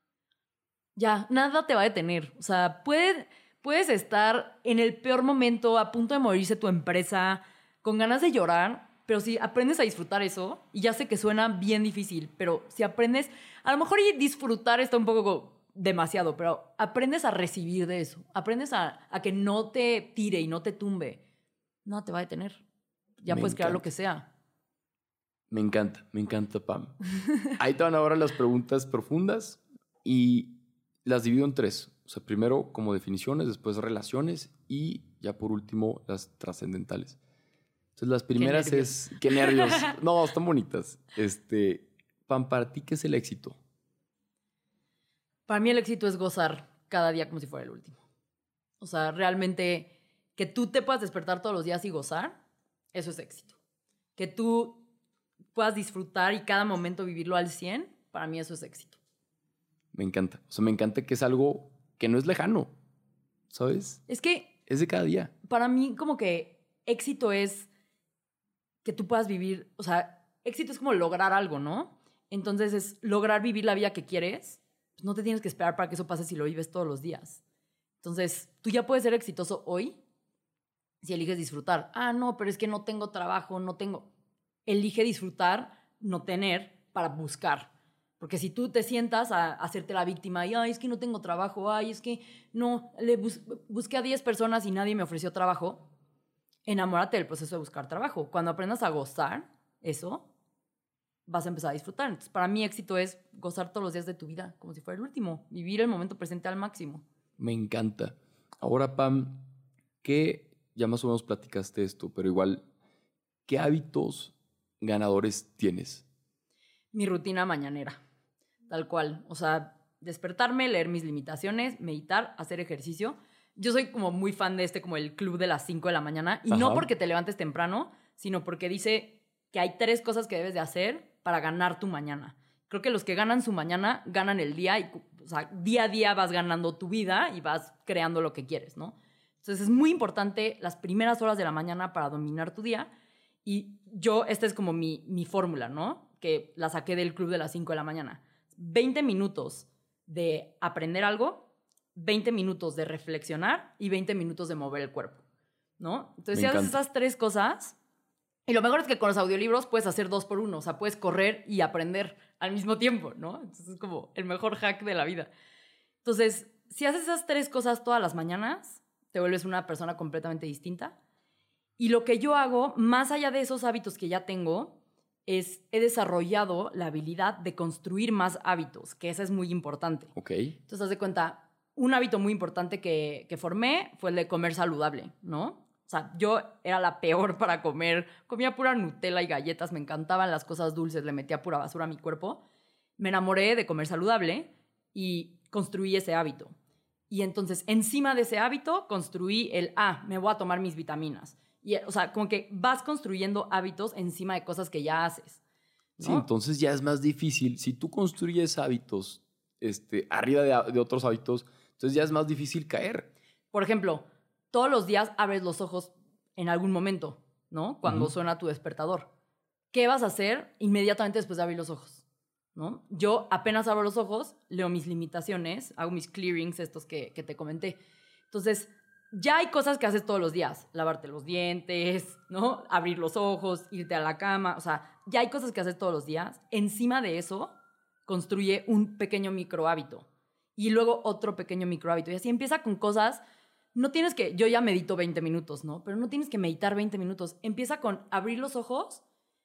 ya, nada te va a detener. O sea, puede, puedes estar en el peor momento, a punto de morirse tu empresa, con ganas de llorar, pero si aprendes a disfrutar eso, y ya sé que suena bien difícil, pero si aprendes, a lo mejor y disfrutar está un poco demasiado, pero aprendes a recibir de eso, aprendes a, a que no te tire y no te tumbe, no te va a detener. Ya me puedes encanta. Crear lo que sea. Me encanta, me encanta, Pam. Ahí te van ahora las preguntas profundas y las divido en tres. O sea, primero como definiciones, después relaciones y ya por último las trascendentales. Entonces las primeras qué es... ¡Qué nervios! No, están bonitas. Este, Pam, ¿para ti qué es el éxito? Para mí el éxito es gozar cada día como si fuera el último. O sea, realmente que tú te puedas despertar todos los días y gozar, eso es éxito. Que tú puedas disfrutar y cada momento vivirlo al cien, para mí eso es éxito. Me encanta. O sea, me encanta que es algo que no es lejano, ¿sabes? Es que... Es de cada día. Para mí como que éxito es que tú puedas vivir... O sea, éxito es como lograr algo, ¿no? Entonces es lograr vivir la vida que quieres. Pues no te tienes que esperar para que eso pase si lo vives todos los días. Entonces, tú ya puedes ser exitoso hoy si eliges disfrutar. Ah, no, pero es que no tengo trabajo, no tengo... Elige disfrutar, no tener, para buscar. Porque si tú te sientas a hacerte la víctima y, ay, es que no tengo trabajo, ay, es que no, le bus- busqué a diez personas y nadie me ofreció trabajo, enamórate del proceso de buscar trabajo. Cuando aprendas a gozar eso, vas a empezar a disfrutar. Entonces, para mí éxito es gozar todos los días de tu vida como si fuera el último, vivir el momento presente al máximo. Me encanta. Ahora, Pam, ¿qué, ya más o menos platicaste esto, pero igual, ¿qué hábitos ganadores tienes? Mi rutina mañanera, tal cual. O sea, despertarme, leer mis limitaciones, meditar, hacer ejercicio. Yo soy como muy fan de este, como el club de las cinco de la mañana. Y Ajá. no porque te levantes temprano, sino porque dice que hay tres cosas que debes de hacer para ganar tu mañana. Creo que los que ganan su mañana ganan el día. Y, o sea, día a día vas ganando tu vida y vas creando lo que quieres, ¿no? Entonces es muy importante las primeras horas de la mañana para dominar tu día. Y yo, esta es como mi, mi fórmula, ¿no? Que la saqué del club de las cinco de la mañana. veinte minutos de aprender algo, veinte minutos de reflexionar y veinte minutos de mover el cuerpo, ¿no? Entonces, Me si haces encanta. esas tres cosas, y lo mejor es que con los audiolibros puedes hacer dos por uno, o sea, puedes correr y aprender al mismo tiempo, ¿no? Entonces, es como el mejor hack de la vida. Entonces, si haces esas tres cosas todas las mañanas, te vuelves una persona completamente distinta. Y lo que yo hago, más allá de esos hábitos que ya tengo, es he desarrollado la habilidad de construir más hábitos, que esa es muy importante. Ok. Entonces, haz de cuenta, un hábito muy importante que, que formé fue el de comer saludable, ¿no? O sea, yo era la peor para comer. Comía pura Nutella y galletas, me encantaban las cosas dulces, le metía pura basura a mi cuerpo. Me enamoré de comer saludable y construí ese hábito. Y entonces, encima de ese hábito, construí el, ah, me voy a tomar mis vitaminas. Y, o sea, como que vas construyendo hábitos encima de cosas que ya haces, ¿no? Sí, entonces ya es más difícil. Si tú construyes hábitos este, arriba de, de otros hábitos, entonces ya es más difícil caer. Por ejemplo, todos los días abres los ojos en algún momento, ¿no? Cuando Uh-huh. suena tu despertador. ¿Qué vas a hacer inmediatamente después de abrir los ojos? ¿No? Yo apenas abro los ojos, leo mis limitaciones, hago mis clearings, estos que, que te comenté. Entonces, ya hay cosas que haces todos los días. Lavarte los dientes, ¿no? Abrir los ojos, irte a la cama. O sea, ya hay cosas que haces todos los días. Encima de eso, construye un pequeño micro hábito. Y luego otro pequeño micro hábito. Y así empieza con cosas. No tienes que... Yo ya medito veinte minutos, ¿no? Pero no tienes que meditar veinte minutos. Empieza con abrir los ojos,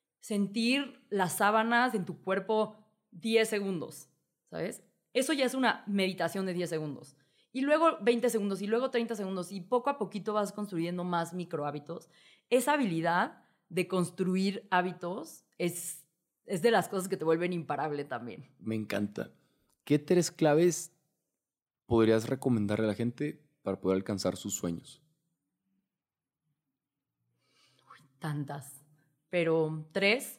sentir las sábanas en tu cuerpo diez segundos, ¿sabes? Eso ya es una meditación de diez segundos. Y luego veinte segundos y luego treinta segundos y poco a poquito vas construyendo más micro hábitos. Esa habilidad de construir hábitos es, es de las cosas que te vuelven imparable también. Me encanta. ¿Qué tres claves podrías recomendarle a la gente para poder alcanzar sus sueños? Tantas. Pero tres.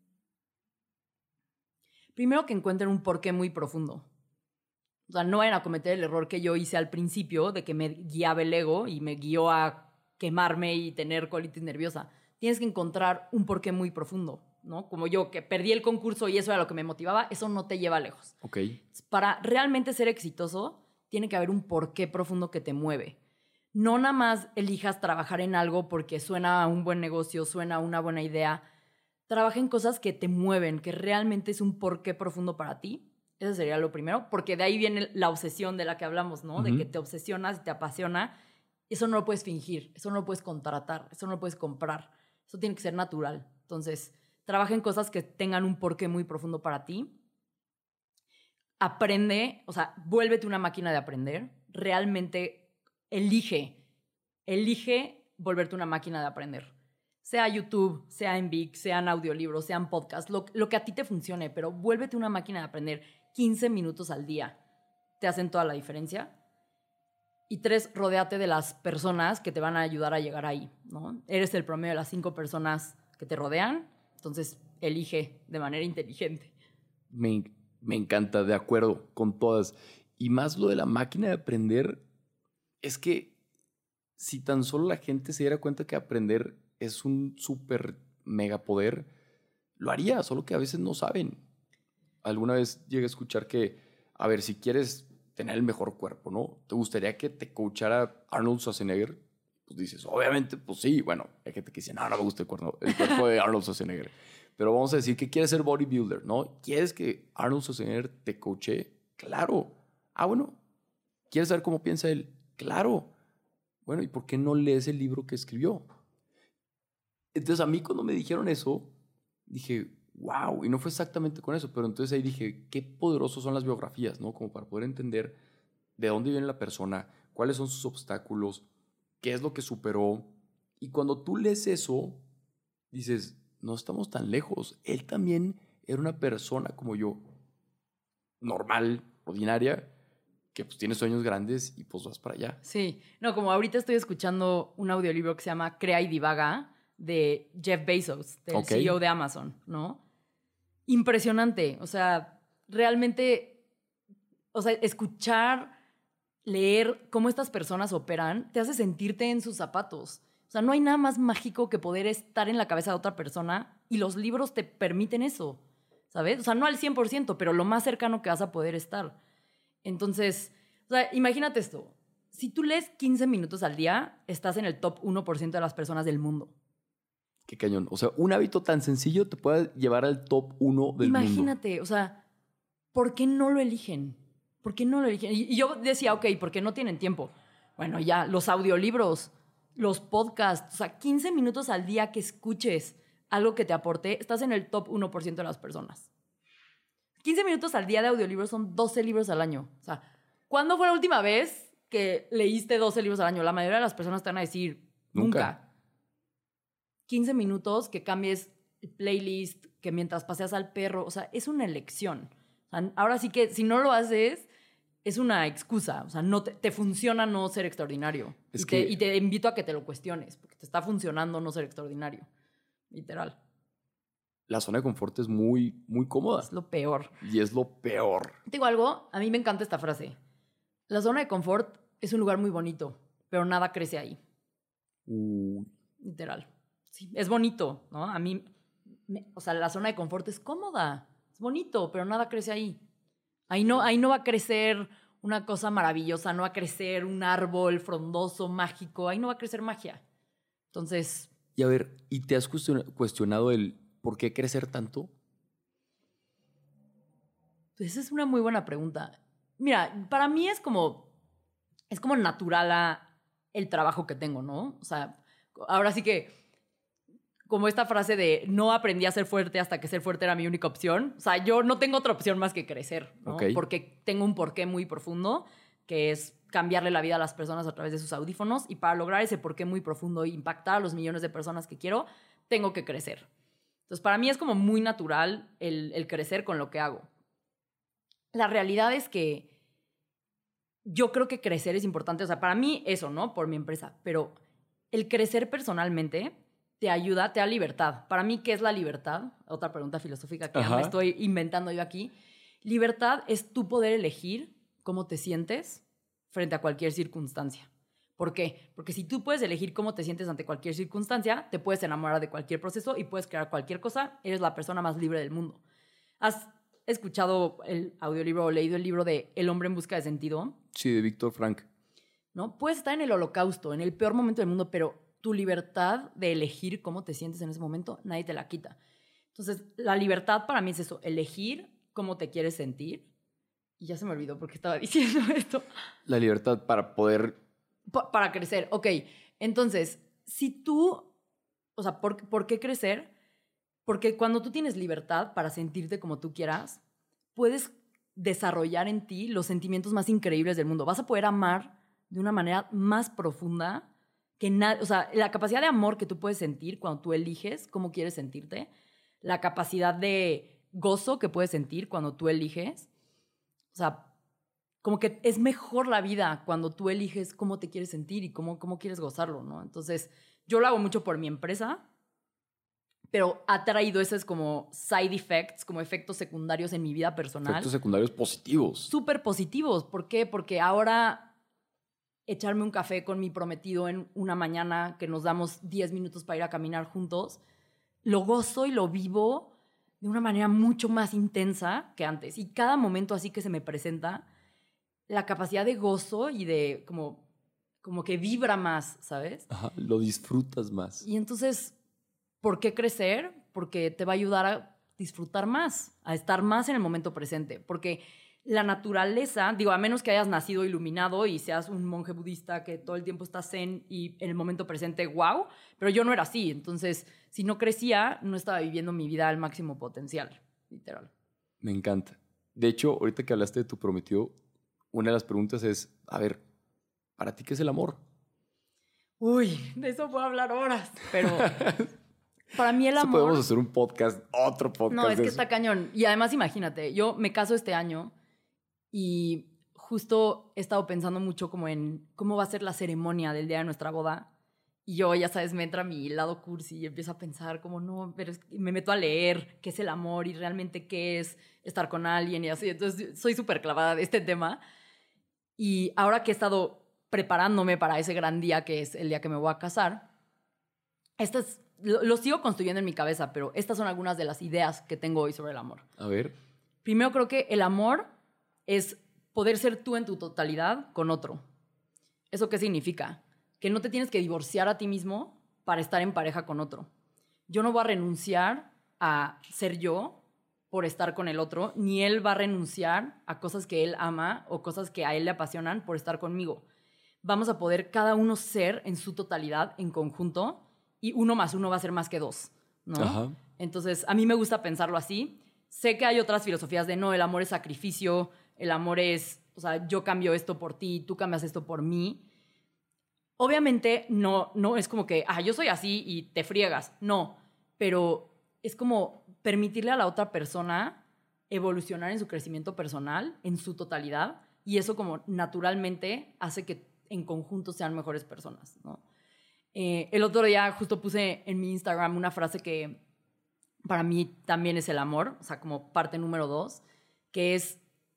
Primero, que encuentren un porqué muy profundo. O sea, no vayan a cometer el error que yo hice al principio de que me guiaba el ego y me guió a quemarme y tener colitis nerviosa. Tienes que encontrar un porqué muy profundo, ¿no? Como yo, que perdí el concurso y eso era lo que me motivaba, eso no te lleva lejos. Ok. Para realmente ser exitoso, tiene que haber un porqué profundo que te mueve. No nada más elijas trabajar en algo porque suena a un buen negocio, suena a una buena idea. Trabaja en cosas que te mueven, que realmente es un porqué profundo para ti. Eso sería lo primero, porque de ahí viene la obsesión de la que hablamos, ¿no? Uh-huh. De que te obsesionas y te apasiona. Eso no lo puedes fingir, eso no lo puedes contratar, eso no lo puedes comprar. Eso tiene que ser natural. Entonces, trabaja en cosas que tengan un porqué muy profundo para ti. Aprende, o sea, vuélvete una máquina de aprender. Realmente elige, elige volverte una máquina de aprender. Sea YouTube, sea en Vic, sean audiolibros, sean podcasts, lo, lo que a ti te funcione, pero vuélvete una máquina de aprender. quince minutos al día te hacen toda la diferencia. Y tres, rodéate de las personas que te van a ayudar a llegar ahí, ¿no? Eres el promedio de las cinco personas que te rodean, entonces elige de manera inteligente. Me, me encanta, de acuerdo con todas. Y más lo de la máquina de aprender, es que si tan solo la gente se diera cuenta que aprender es un súper mega poder, lo haría, solo que a veces no saben. Alguna vez llegué a escuchar que, a ver, si quieres tener el mejor cuerpo, ¿no? ¿Te gustaría que te coachara Arnold Schwarzenegger? Pues dices, obviamente, pues sí. Bueno, hay gente que dice, no, no me gusta el cuerpo, el cuerpo de Arnold Schwarzenegger. Pero vamos a decir que quieres ser bodybuilder, ¿no? ¿Quieres que Arnold Schwarzenegger te coache? Claro. Ah, bueno. ¿Quieres saber cómo piensa él? Claro. Bueno, ¿y por qué no lees el libro que escribió? Entonces, a mí cuando me dijeron eso, dije, wow, y no fue exactamente con eso, pero entonces ahí dije, qué poderosos son las biografías, ¿no? Como para poder entender de dónde viene la persona, cuáles son sus obstáculos, qué es lo que superó. Y cuando tú lees eso, dices, no estamos tan lejos. Él también era una persona como yo, normal, ordinaria, que pues tiene sueños grandes y pues vas para allá. Sí, no, como ahorita estoy escuchando un audiolibro que se llama Crea y Divaga, de Jeff Bezos, del okay. C E O de Amazon, ¿no? Impresionante, o sea, realmente, o sea, escuchar, leer cómo estas personas operan, te hace sentirte en sus zapatos. O sea, no hay nada más mágico que poder estar en la cabeza de otra persona y los libros te permiten eso, ¿sabes? O sea, no al cien por ciento, pero lo más cercano que vas a poder estar. Entonces, o O sea, imagínate esto. Si tú lees quince minutos al día, estás en el top uno por ciento de las personas del mundo. Qué cañón. O sea, un hábito tan sencillo te puede llevar al top uno del Imagínate, mundo. Imagínate, o sea, ¿por qué no lo eligen? ¿Por qué no lo eligen? Y, y yo decía, ok, ¿por qué no tienen tiempo? Bueno, ya, los audiolibros, los podcasts, o sea, quince minutos al día que escuches algo que te aporte, estás en el top uno por ciento de las personas. quince minutos al día de audiolibros son doce libros al año. O sea, ¿cuándo fue la última vez que leíste doce libros al año? La mayoría de las personas te van a decir, nunca. nunca. quince minutos que cambies el playlist, que mientras paseas al perro, o sea, es una elección. O sea, ahora sí que si no lo haces, es una excusa. O sea, no te, te funciona no ser extraordinario. Es y, que... te, y te invito a que te lo cuestiones, porque te está funcionando no ser extraordinario. Literal. La zona de confort es muy, muy cómoda. Es lo peor. Y es lo peor. Te digo algo, a mí me encanta esta frase. La zona de confort es un lugar muy bonito, pero nada crece ahí. Uh. Literal. Sí, es bonito, ¿no? A mí, me, o sea, la zona de confort es cómoda, es bonito, pero nada crece ahí. Ahí no, ahí no va a crecer una cosa maravillosa, no va a crecer un árbol frondoso, mágico, ahí no va a crecer magia. Entonces... Y a ver, ¿y te has cuestionado el por qué crecer tanto? Pues esa es una muy buena pregunta. Mira, para mí es como, es como natural a el trabajo que tengo, ¿no? O sea, ahora sí que, como esta frase de no aprendí a ser fuerte hasta que ser fuerte era mi única opción. O sea, yo no tengo otra opción más que crecer, ¿no? Okay. Porque tengo un porqué muy profundo, que es cambiarle la vida a las personas a través de sus audífonos. Y para lograr ese porqué muy profundo e impactar a los millones de personas que quiero, tengo que crecer. Entonces, para mí es como muy natural el, el crecer con lo que hago. La realidad es que yo creo que crecer es importante. O sea, para mí eso, ¿no? Por mi empresa. Pero el crecer personalmente te ayuda, te da libertad. Para mí, ¿qué es la libertad? Otra pregunta filosófica que ya me estoy inventando yo aquí. Libertad es tú poder elegir cómo te sientes frente a cualquier circunstancia. ¿Por qué? Porque si tú puedes elegir cómo te sientes ante cualquier circunstancia, te puedes enamorar de cualquier proceso y puedes crear cualquier cosa, eres la persona más libre del mundo. ¿Has escuchado el audiolibro o leído el libro de El hombre en busca de sentido? Sí, de Víctor Frank. ¿No? Puedes estar en el holocausto, en el peor momento del mundo, pero tu libertad de elegir cómo te sientes en ese momento, nadie te la quita. Entonces, la libertad para mí es eso, elegir cómo te quieres sentir. Y ya se me olvidó por qué estaba diciendo esto. La libertad para poder... Pa- para crecer, ok. Entonces, si tú... O sea, ¿por, ¿por qué crecer? Porque cuando tú tienes libertad para sentirte como tú quieras, puedes desarrollar en ti los sentimientos más increíbles del mundo. Vas a poder amar de una manera más profunda que nada. O sea, la capacidad de amor que tú puedes sentir cuando tú eliges cómo quieres sentirte, la capacidad de gozo que puedes sentir cuando tú eliges. O sea, como que es mejor la vida cuando tú eliges cómo te quieres sentir y cómo, cómo quieres gozarlo, ¿no? Entonces, yo lo hago mucho por mi empresa, pero ha traído esos como side effects, como efectos secundarios en mi vida personal. Efectos secundarios positivos. Súper positivos. ¿Por qué? Porque ahora echarme un café con mi prometido en una mañana que nos damos diez minutos para ir a caminar juntos, lo gozo y lo vivo de una manera mucho más intensa que antes. Y cada momento así que se me presenta, la capacidad de gozo y de como, como que vibra más, ¿sabes? Ajá, lo disfrutas más. Y entonces, ¿por qué crecer? Porque te va a ayudar a disfrutar más, a estar más en el momento presente. Porque la naturaleza, digo, a menos que hayas nacido iluminado y seas un monje budista que todo el tiempo está zen y en el momento presente, wow, pero yo no era así. Entonces, si no crecía, no estaba viviendo mi vida al máximo potencial, literal. Me encanta. De hecho, ahorita que hablaste de tu prometido, una de las preguntas es, a ver, ¿para ti qué es el amor? Uy, de eso puedo hablar horas, pero para mí el Eso amor... podemos hacer un podcast, otro podcast. No, es de que eso. está cañón. Y además, imagínate, yo me caso este año y justo he estado pensando mucho como en cómo va a ser la ceremonia del día de nuestra boda. Y yo, ya sabes, me entra mi lado cursi y empiezo a pensar como, no, pero es que me meto a leer qué es el amor y realmente qué es estar con alguien y así. Entonces, soy súper clavada de este tema. Y ahora que he estado preparándome para ese gran día que es el día que me voy a casar, estas, lo, lo sigo construyendo en mi cabeza, pero estas son algunas de las ideas que tengo hoy sobre el amor. A ver. Primero, creo que el amor es poder ser tú en tu totalidad con otro. ¿Eso qué significa? Que no te tienes que divorciar a ti mismo para estar en pareja con otro. Yo no voy a renunciar a ser yo por estar con el otro, ni él va a renunciar a cosas que él ama o cosas que a él le apasionan por estar conmigo. Vamos a poder cada uno ser en su totalidad, en conjunto, y uno más uno va a ser más que dos, ¿no? Ajá. Entonces, a mí me gusta pensarlo así. Sé que hay otras filosofías de no, el amor es sacrificio, el amor es, o sea, yo cambio esto por ti, tú cambias esto por mí. Obviamente no, no es como que, ah, yo soy así y te friegas. No, pero es como permitirle a la otra persona evolucionar en su crecimiento personal, en su totalidad, y eso como naturalmente hace que en conjunto sean mejores personas, ¿no? Eh, el otro día justo puse en mi Instagram una frase que para mí también es el amor, o sea, como parte número dos, que es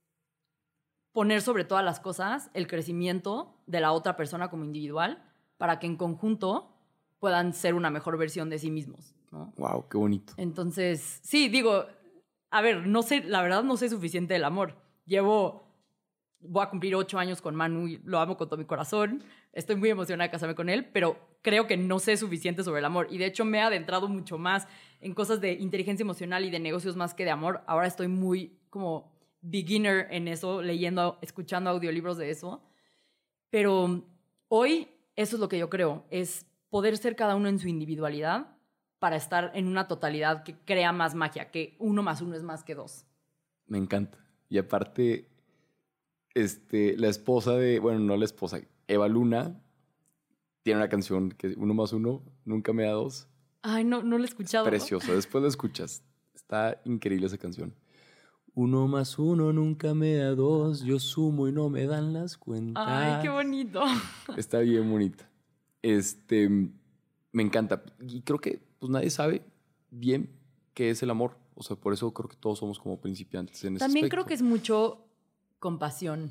poner sobre todas las cosas el crecimiento de la otra persona como individual para que en conjunto puedan ser una mejor versión de sí mismos, ¿no? Wow, qué bonito. Entonces, sí, digo, a ver, no sé, la verdad no sé suficiente del amor. Llevo, voy a cumplir ocho años con Manu y lo amo con todo mi corazón. Estoy muy emocionada de casarme con él, pero creo que no sé suficiente sobre el amor. Y de hecho me he adentrado mucho más en cosas de inteligencia emocional y de negocios más que de amor. Ahora estoy muy como beginner en eso, leyendo, escuchando audiolibros de eso. Pero hoy eso es lo que yo creo, es poder ser cada uno en su individualidad para estar en una totalidad que crea más magia, que uno más uno es más que dos. Me encanta. Y aparte, este, la esposa de, bueno, no la esposa, Eva Luna, tiene una canción que es uno más uno, nunca me da dos. Ay, no, no la he escuchado. Preciosa, después la escuchas. Está increíble esa canción. Uno más uno nunca me da dos, yo sumo y no me dan las cuentas. Ay, qué bonito. Está bien bonita. Este, me encanta. Y creo que pues nadie sabe bien qué es el amor. O sea, por eso creo que todos somos como principiantes en ese También aspecto. creo que es mucho compasión.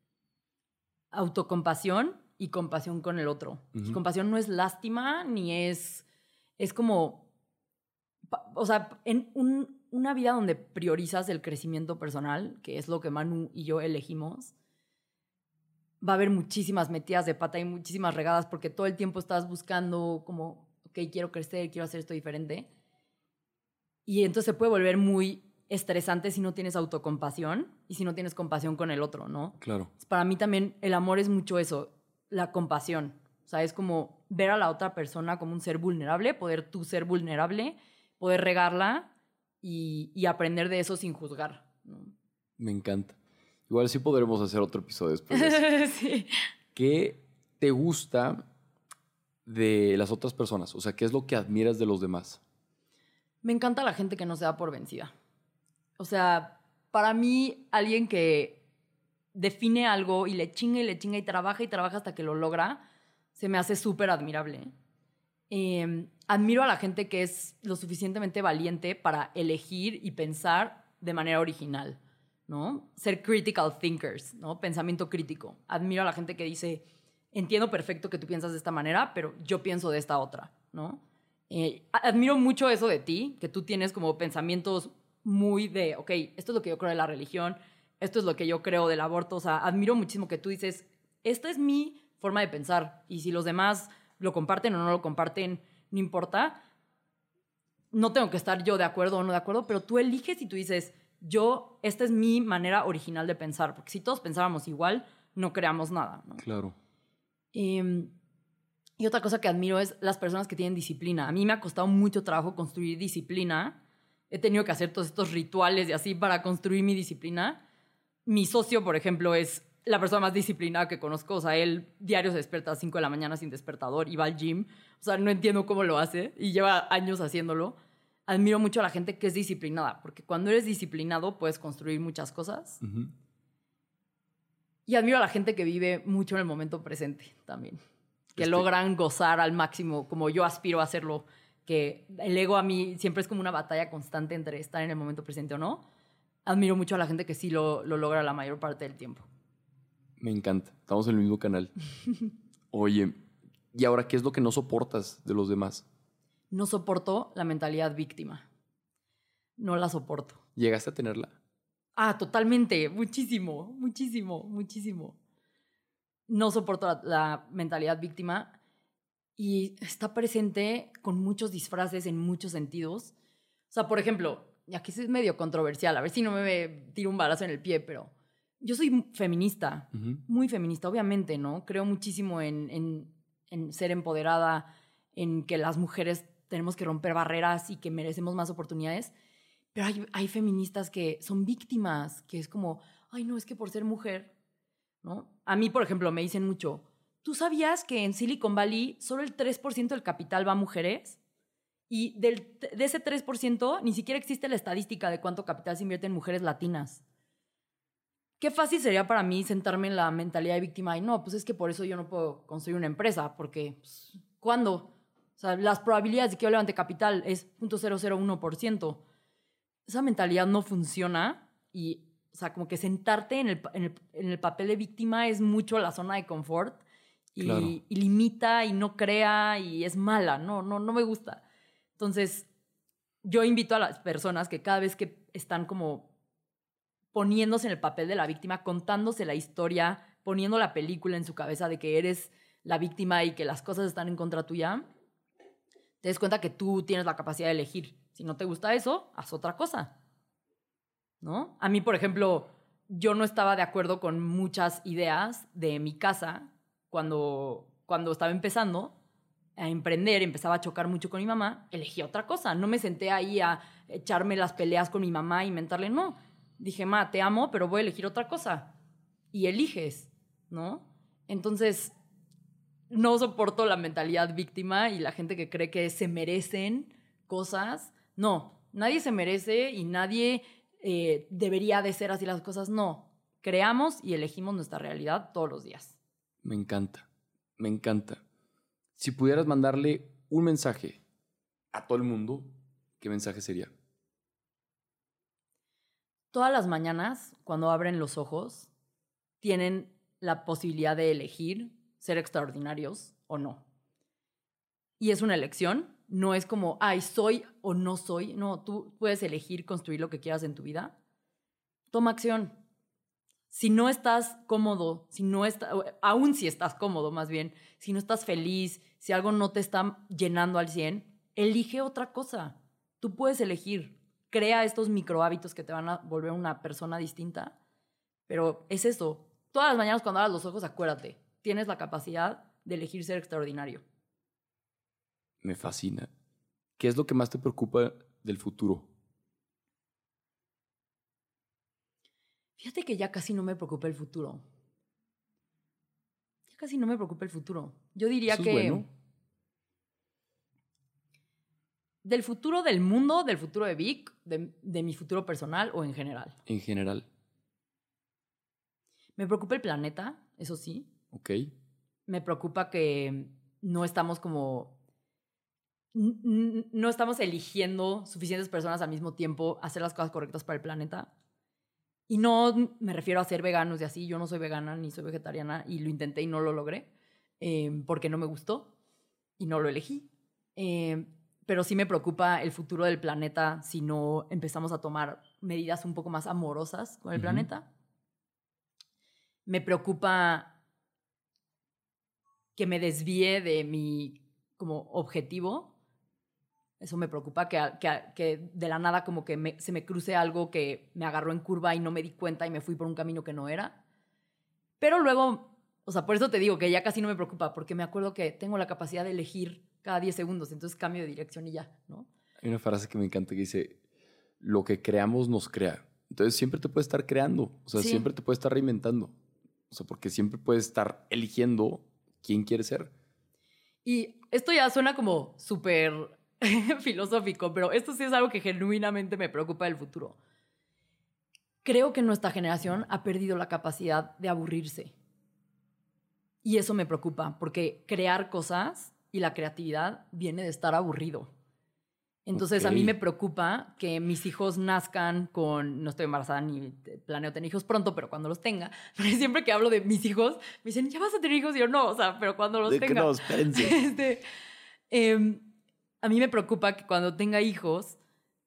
Autocompasión y compasión con el otro. Uh-huh. Y compasión no es lástima, ni es... Es como... O sea, en un, una vida donde priorizas el crecimiento personal, que es lo que Manu y yo elegimos, va a haber muchísimas metidas de pata y muchísimas regadas porque todo el tiempo estás buscando como, ok, quiero crecer, quiero hacer esto diferente. Y entonces se puede volver muy estresante si no tienes autocompasión y si no tienes compasión con el otro, ¿no? Claro. Para mí también el amor es mucho eso, la compasión. O sea, es como ver a la otra persona como un ser vulnerable, poder tú ser vulnerable, poder regarla y, y aprender de eso sin juzgar, ¿no? Me encanta. Igual sí podremos hacer otro episodio después de eso. Sí. ¿Qué te gusta de las otras personas? O sea, ¿qué es lo que admiras de los demás? Me encanta la gente que no se da por vencida. O sea, para mí, alguien que define algo y le chinga y le chinga y trabaja y trabaja hasta que lo logra, se me hace súper admirable. Eh, admiro a la gente que es lo suficientemente valiente para elegir y pensar de manera original, ¿no? Ser critical thinkers, ¿no? Pensamiento crítico. Admiro a la gente que dice, entiendo perfecto que tú piensas de esta manera, pero yo pienso de esta otra, ¿no? Eh, admiro mucho eso de ti, que tú tienes como pensamientos muy de, ok, esto es lo que yo creo de la religión, esto es lo que yo creo del aborto. O sea, admiro muchísimo que tú dices, esta es mi forma de pensar y si los demás lo comparten o no lo comparten, no importa. No tengo que estar yo de acuerdo o no de acuerdo, pero tú eliges y tú dices, yo, esta es mi manera original de pensar, porque si todos pensáramos igual, no creamos nada, ¿no? Claro. Eh, y otra cosa que admiro es las personas que tienen disciplina. A mí me ha costado mucho trabajo construir disciplina. He tenido que hacer todos estos rituales y así para construir mi disciplina. Mi socio, por ejemplo, es la persona más disciplinada que conozco. O sea, él diario se despierta a las cinco de la mañana sin despertador y va al gym. O sea, no entiendo cómo lo hace y lleva años haciéndolo. Admiro mucho a la gente que es disciplinada, porque cuando eres disciplinado puedes construir muchas cosas. Uh-huh. Y admiro a la gente que vive mucho en el momento presente también. Que este... logran gozar al máximo, como yo aspiro a hacerlo. Que el ego a mí siempre es como una batalla constante entre estar en el momento presente o no. Admiro mucho a la gente que sí lo, lo logra la mayor parte del tiempo. Me encanta. Estamos en el mismo canal. Oye, ¿y ahora qué es lo que no soportas de los demás? No soporto la mentalidad víctima. No la soporto. ¿Llegaste a tenerla? Ah, totalmente. Muchísimo, muchísimo, muchísimo. No soporto la, la mentalidad víctima y está presente con muchos disfraces en muchos sentidos. O sea, por ejemplo, y aquí es medio controversial, a ver si no me tiro un balazo en el pie, pero yo soy feminista, uh-huh. muy feminista, obviamente, ¿no? Creo muchísimo en, en, en ser empoderada, en que las mujeres tenemos que romper barreras y que merecemos más oportunidades. Pero hay, hay feministas que son víctimas, que es como, ay, no, es que por ser mujer, ¿no? A mí, por ejemplo, me dicen mucho, ¿tú sabías que en Silicon Valley solo el tres por ciento del capital va a mujeres? Y del, de ese tres por ciento ni siquiera existe la estadística de cuánto capital se invierte en mujeres latinas. Qué fácil sería para mí sentarme en la mentalidad de víctima y no, pues es que por eso yo no puedo construir una empresa, porque pues, ¿cuándo? O sea, las probabilidades de que yo levante capital es cero punto cero cero uno por ciento. Esa mentalidad no funciona y, o sea, como que sentarte en el, en el, en el papel de víctima es mucho la zona de confort y, claro. y limita y no crea y es mala, no, no, no me gusta. Entonces, yo invito a las personas que cada vez que están como poniéndose en el papel de la víctima, contándose la historia, poniendo la película en su cabeza de que eres la víctima y que las cosas están en contra tuya, te des cuenta que tú tienes la capacidad de elegir. Si no te gusta eso, haz otra cosa, ¿no? A mí, por ejemplo, yo no estaba de acuerdo con muchas ideas de mi casa cuando, cuando estaba empezando a emprender, empezaba a chocar mucho con mi mamá, elegí otra cosa. No me senté ahí a echarme las peleas con mi mamá e inventarle, no. Dije, ma, te amo, pero voy a elegir otra cosa. Y eliges, ¿no? Entonces, no soporto la mentalidad víctima y la gente que cree que se merecen cosas. No, nadie se merece y nadie eh, debería de ser así las cosas. No, creamos y elegimos nuestra realidad todos los días. Me encanta, me encanta. Si pudieras mandarle un mensaje a todo el mundo, ¿qué mensaje sería? Todas las mañanas, cuando abren los ojos, tienen la posibilidad de elegir ser extraordinarios o no. Y es una elección. No es como, ay, soy o no soy. No, tú puedes elegir construir lo que quieras en tu vida. Toma acción. Si no estás cómodo, si no está, aún si estás cómodo más bien, si no estás feliz, si algo no te está llenando al cien, elige otra cosa. Tú puedes elegir. Crea estos micro hábitos que te van a volver una persona distinta. Pero es eso. Todas las mañanas cuando abras los ojos, acuérdate. Tienes la capacidad de elegir ser extraordinario. Me fascina. ¿Qué es lo que más te preocupa del futuro? Fíjate que ya casi no me preocupa el futuro. Ya casi no me preocupa el futuro. Yo diría Eso que... es bueno. Del futuro del mundo, del futuro de Vic, de, de mi futuro personal o en general. En general. Me preocupa el planeta, eso sí. Ok. Me preocupa que no estamos como... No estamos eligiendo suficientes personas al mismo tiempo a hacer las cosas correctas para el planeta. Y no me refiero a ser veganos y así. Yo no soy vegana ni soy vegetariana y lo intenté y no lo logré eh, porque no me gustó y no lo elegí. Eh, pero sí me preocupa el futuro del planeta si no empezamos a tomar medidas un poco más amorosas con el uh-huh. planeta. Me preocupa que me desvíe de mi como objetivo. Eso me preocupa, que, que, que de la nada como que me, se me cruce algo que me agarró en curva y no me di cuenta y me fui por un camino que no era. Pero luego, o sea, por eso te digo que ya casi no me preocupa, porque me acuerdo que tengo la capacidad de elegir cada diez segundos, entonces cambio de dirección y ya, ¿no? Hay una frase que me encanta que dice, lo que creamos nos crea. Entonces siempre te puedes estar creando, o sea, sí. siempre te puedes estar reinventando. O sea, porque siempre puedes estar eligiendo quién quieres ser. Y esto ya suena como súper... filosófico, pero esto sí es algo que genuinamente me preocupa del futuro. Creo que nuestra generación ha perdido la capacidad de aburrirse. Y eso me preocupa, porque crear cosas y la creatividad viene de estar aburrido. Entonces, okay. a mí me preocupa que mis hijos nazcan con... No estoy embarazada ni planeo tener hijos pronto, pero cuando los tenga. Porque siempre que hablo de mis hijos, me dicen, ¿ya vas a tener hijos? Y yo, no, o sea, pero cuando los de tenga... Que no, espérense. este, eh, A mí me preocupa que cuando tenga hijos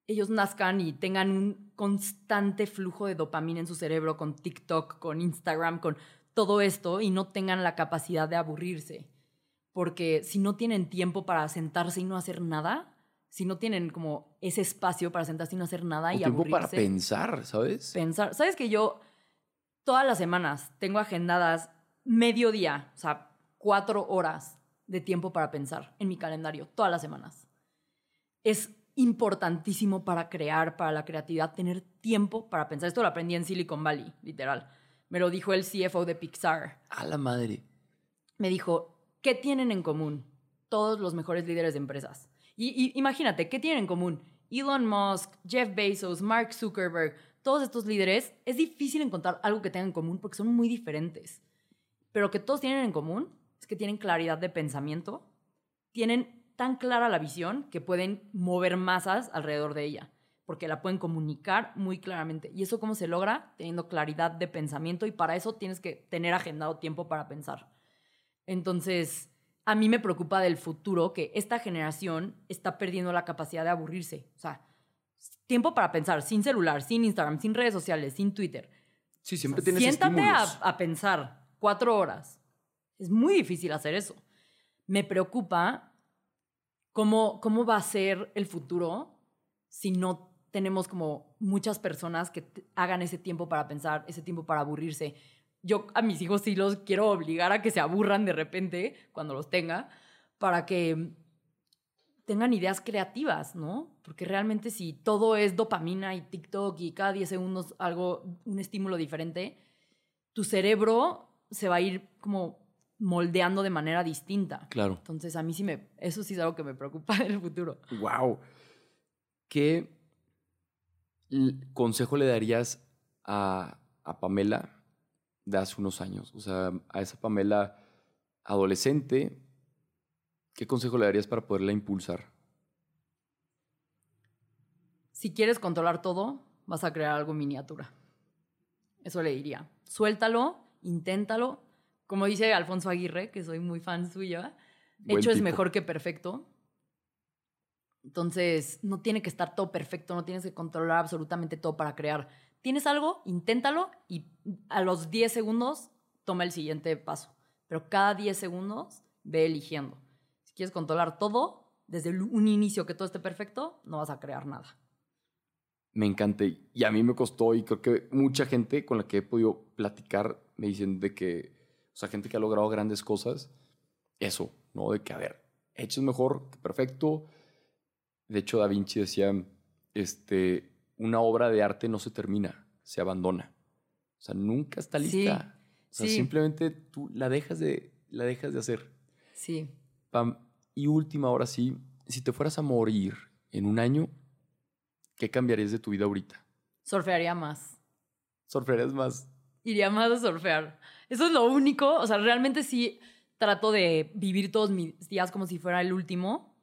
ellos nazcan y tengan un constante flujo de dopamina en su cerebro con TikTok, con Instagram, con todo esto y no tengan la capacidad de aburrirse. Porque si no tienen tiempo para sentarse y no hacer nada, si no tienen como ese espacio para sentarse y no hacer nada o y tiempo aburrirse. para pensar, ¿sabes? Pensar. ¿Sabes que yo todas las semanas tengo agendadas mediodía, o sea, cuatro horas de tiempo para pensar en mi calendario, todas las semanas? Es importantísimo para crear, para la creatividad, tener tiempo para pensar. Esto lo aprendí en Silicon Valley, literal. Me lo dijo el C F O de Pixar. A la madre. Me dijo, ¿qué tienen en común todos los mejores líderes de empresas? Y, y imagínate, ¿qué tienen en común Elon Musk, Jeff Bezos, Mark Zuckerberg? Todos estos líderes, es difícil encontrar algo que tengan en común porque son muy diferentes. Pero que todos tienen en común es que tienen claridad de pensamiento, tienen tan clara la visión que pueden mover masas alrededor de ella, porque la pueden comunicar muy claramente. ¿Y eso cómo se logra? Teniendo claridad de pensamiento, y para eso tienes que tener agendado tiempo para pensar. Entonces, a mí me preocupa del futuro que esta generación está perdiendo la capacidad de aburrirse. O sea, tiempo para pensar, sin celular, sin Instagram, sin redes sociales, sin Twitter. Sí, siempre O sea, tienes siéntate estímulos. a, a pensar cuatro horas. Es muy difícil hacer eso. Me preocupa cómo, cómo va a ser el futuro si no tenemos como muchas personas que t- hagan ese tiempo para pensar, ese tiempo para aburrirse. Yo a mis hijos sí los quiero obligar a que se aburran de repente cuando los tenga, para que tengan ideas creativas, ¿no? Porque realmente si todo es dopamina y TikTok y cada diez segundos algo, un estímulo diferente, tu cerebro se va a ir como moldeando de manera distinta. Claro. Entonces a mí sí me, eso sí es algo que me preocupa del futuro. Wow. ¿Qué l- consejo le darías a, a Pamela de hace unos años? O sea, a esa Pamela adolescente, ¿qué consejo le darías para poderla impulsar? Si quieres controlar todo, vas a crear algo en miniatura. Eso le diría. Suéltalo, inténtalo. Como dice Alfonso Aguirre, que soy muy fan suya, Buen hecho es tipo. mejor que perfecto. Entonces, no tiene que estar todo perfecto, no tienes que controlar absolutamente todo para crear. Tienes algo, inténtalo y a los diez segundos toma el siguiente paso. Pero cada diez segundos ve eligiendo. Si quieres controlar todo, desde un inicio que todo esté perfecto, no vas a crear nada. Me encanta. Y a mí me costó, y creo que mucha gente con la que he podido platicar me dicen de que, o sea, gente que ha logrado grandes cosas, eso, ¿no? De que, a ver, hecho es mejor que perfecto. De hecho, Da Vinci decía, este, una obra de arte no se termina, se abandona. O sea, nunca está lista. Sí, o sea, sí. simplemente tú la dejas de, la dejas de hacer. Sí. Pam, y última, ahora sí, si te fueras a morir en un año, ¿qué cambiarías de tu vida ahorita? Surfearía más. ¿Surfearías más? Iría más a surfear. Eso es lo único. O sea, realmente sí trato de vivir todos mis días como si fuera el último.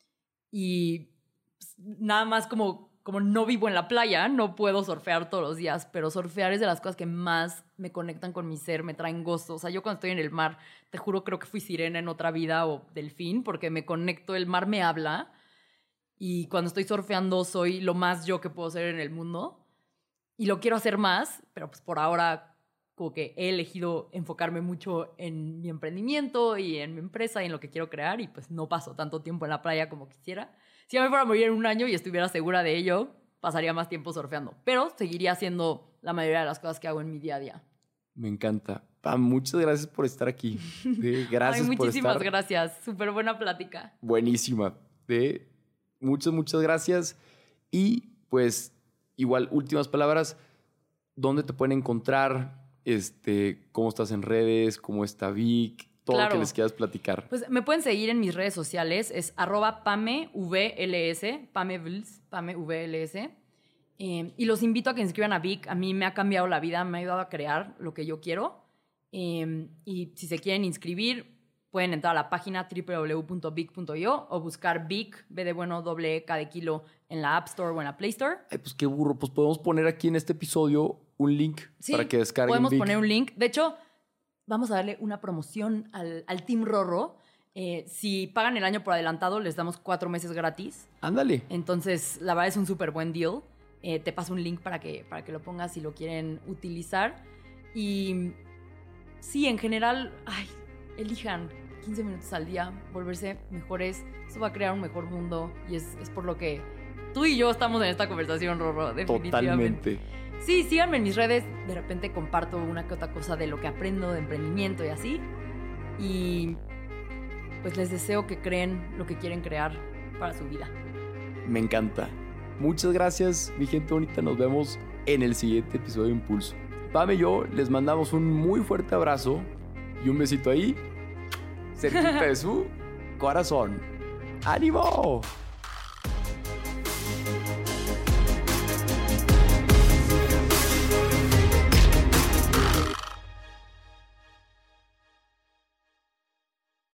Y pues, nada más como, como no vivo en la playa, no puedo surfear todos los días. Pero surfear es de las cosas que más me conectan con mi ser, me traen gozo. O sea, yo cuando estoy en el mar, te juro, creo que fui sirena en otra vida o delfín, porque me conecto, el mar me habla. Y cuando estoy surfeando soy lo más yo que puedo ser en el mundo. Y lo quiero hacer más, pero pues por ahora como que he elegido enfocarme mucho en mi emprendimiento y en mi empresa y en lo que quiero crear, y pues no paso tanto tiempo en la playa como quisiera. Si yo me fuera a morir en un año y estuviera segura de ello, pasaría más tiempo surfeando, pero seguiría haciendo la mayoría de las cosas que hago en mi día a día. Me encanta. Pam, muchas gracias por estar aquí. De, gracias Ay, por muchísimas estar. gracias. Súper buena plática. Buenísima. De, muchas, muchas gracias. Y pues, igual, últimas palabras. ¿Dónde te pueden encontrar? Este, ¿cómo estás en redes? ¿Cómo está Vic? Todo Claro. lo que les quieras platicar. Pues me pueden seguir en mis redes sociales, es arroba pamevls, pamevls, pamevls. Eh, y los invito a que inscriban a Vic. A mí me ha cambiado la vida, me ha ayudado a crear lo que yo quiero. Eh, y si se quieren inscribir, pueden entrar a la página doble u doble u doble u punto vic punto io o buscar Vic, B de bueno, doble E, K de kilo, en la App Store o en la Play Store. Ay, pues qué burro. Pues podemos poner aquí en este episodio un link Sí, para que descarguen podemos Vic. poner un link. De hecho, vamos a darle una promoción al, al Team Rorro. Eh, si pagan el año por adelantado, les damos cuatro meses gratis. Ándale. Entonces, la verdad es un súper buen deal. Eh, te paso un link para que, para que lo pongas si lo quieren utilizar. Y sí, en general, ay, elijan quince minutos al día, volverse mejores. Eso va a crear un mejor mundo. Y es, es por lo que tú y yo estamos en esta conversación, Rorro, definitivamente. Totalmente. Sí, síganme en mis redes. De repente comparto una que otra cosa de lo que aprendo de emprendimiento y así. Y pues les deseo que creen lo que quieren crear para su vida. Me encanta. Muchas gracias, mi gente bonita. Nos vemos en el siguiente episodio de Impulso. Pame y yo les mandamos un muy fuerte abrazo y un besito ahí, cerquita de su corazón. ¡Ánimo!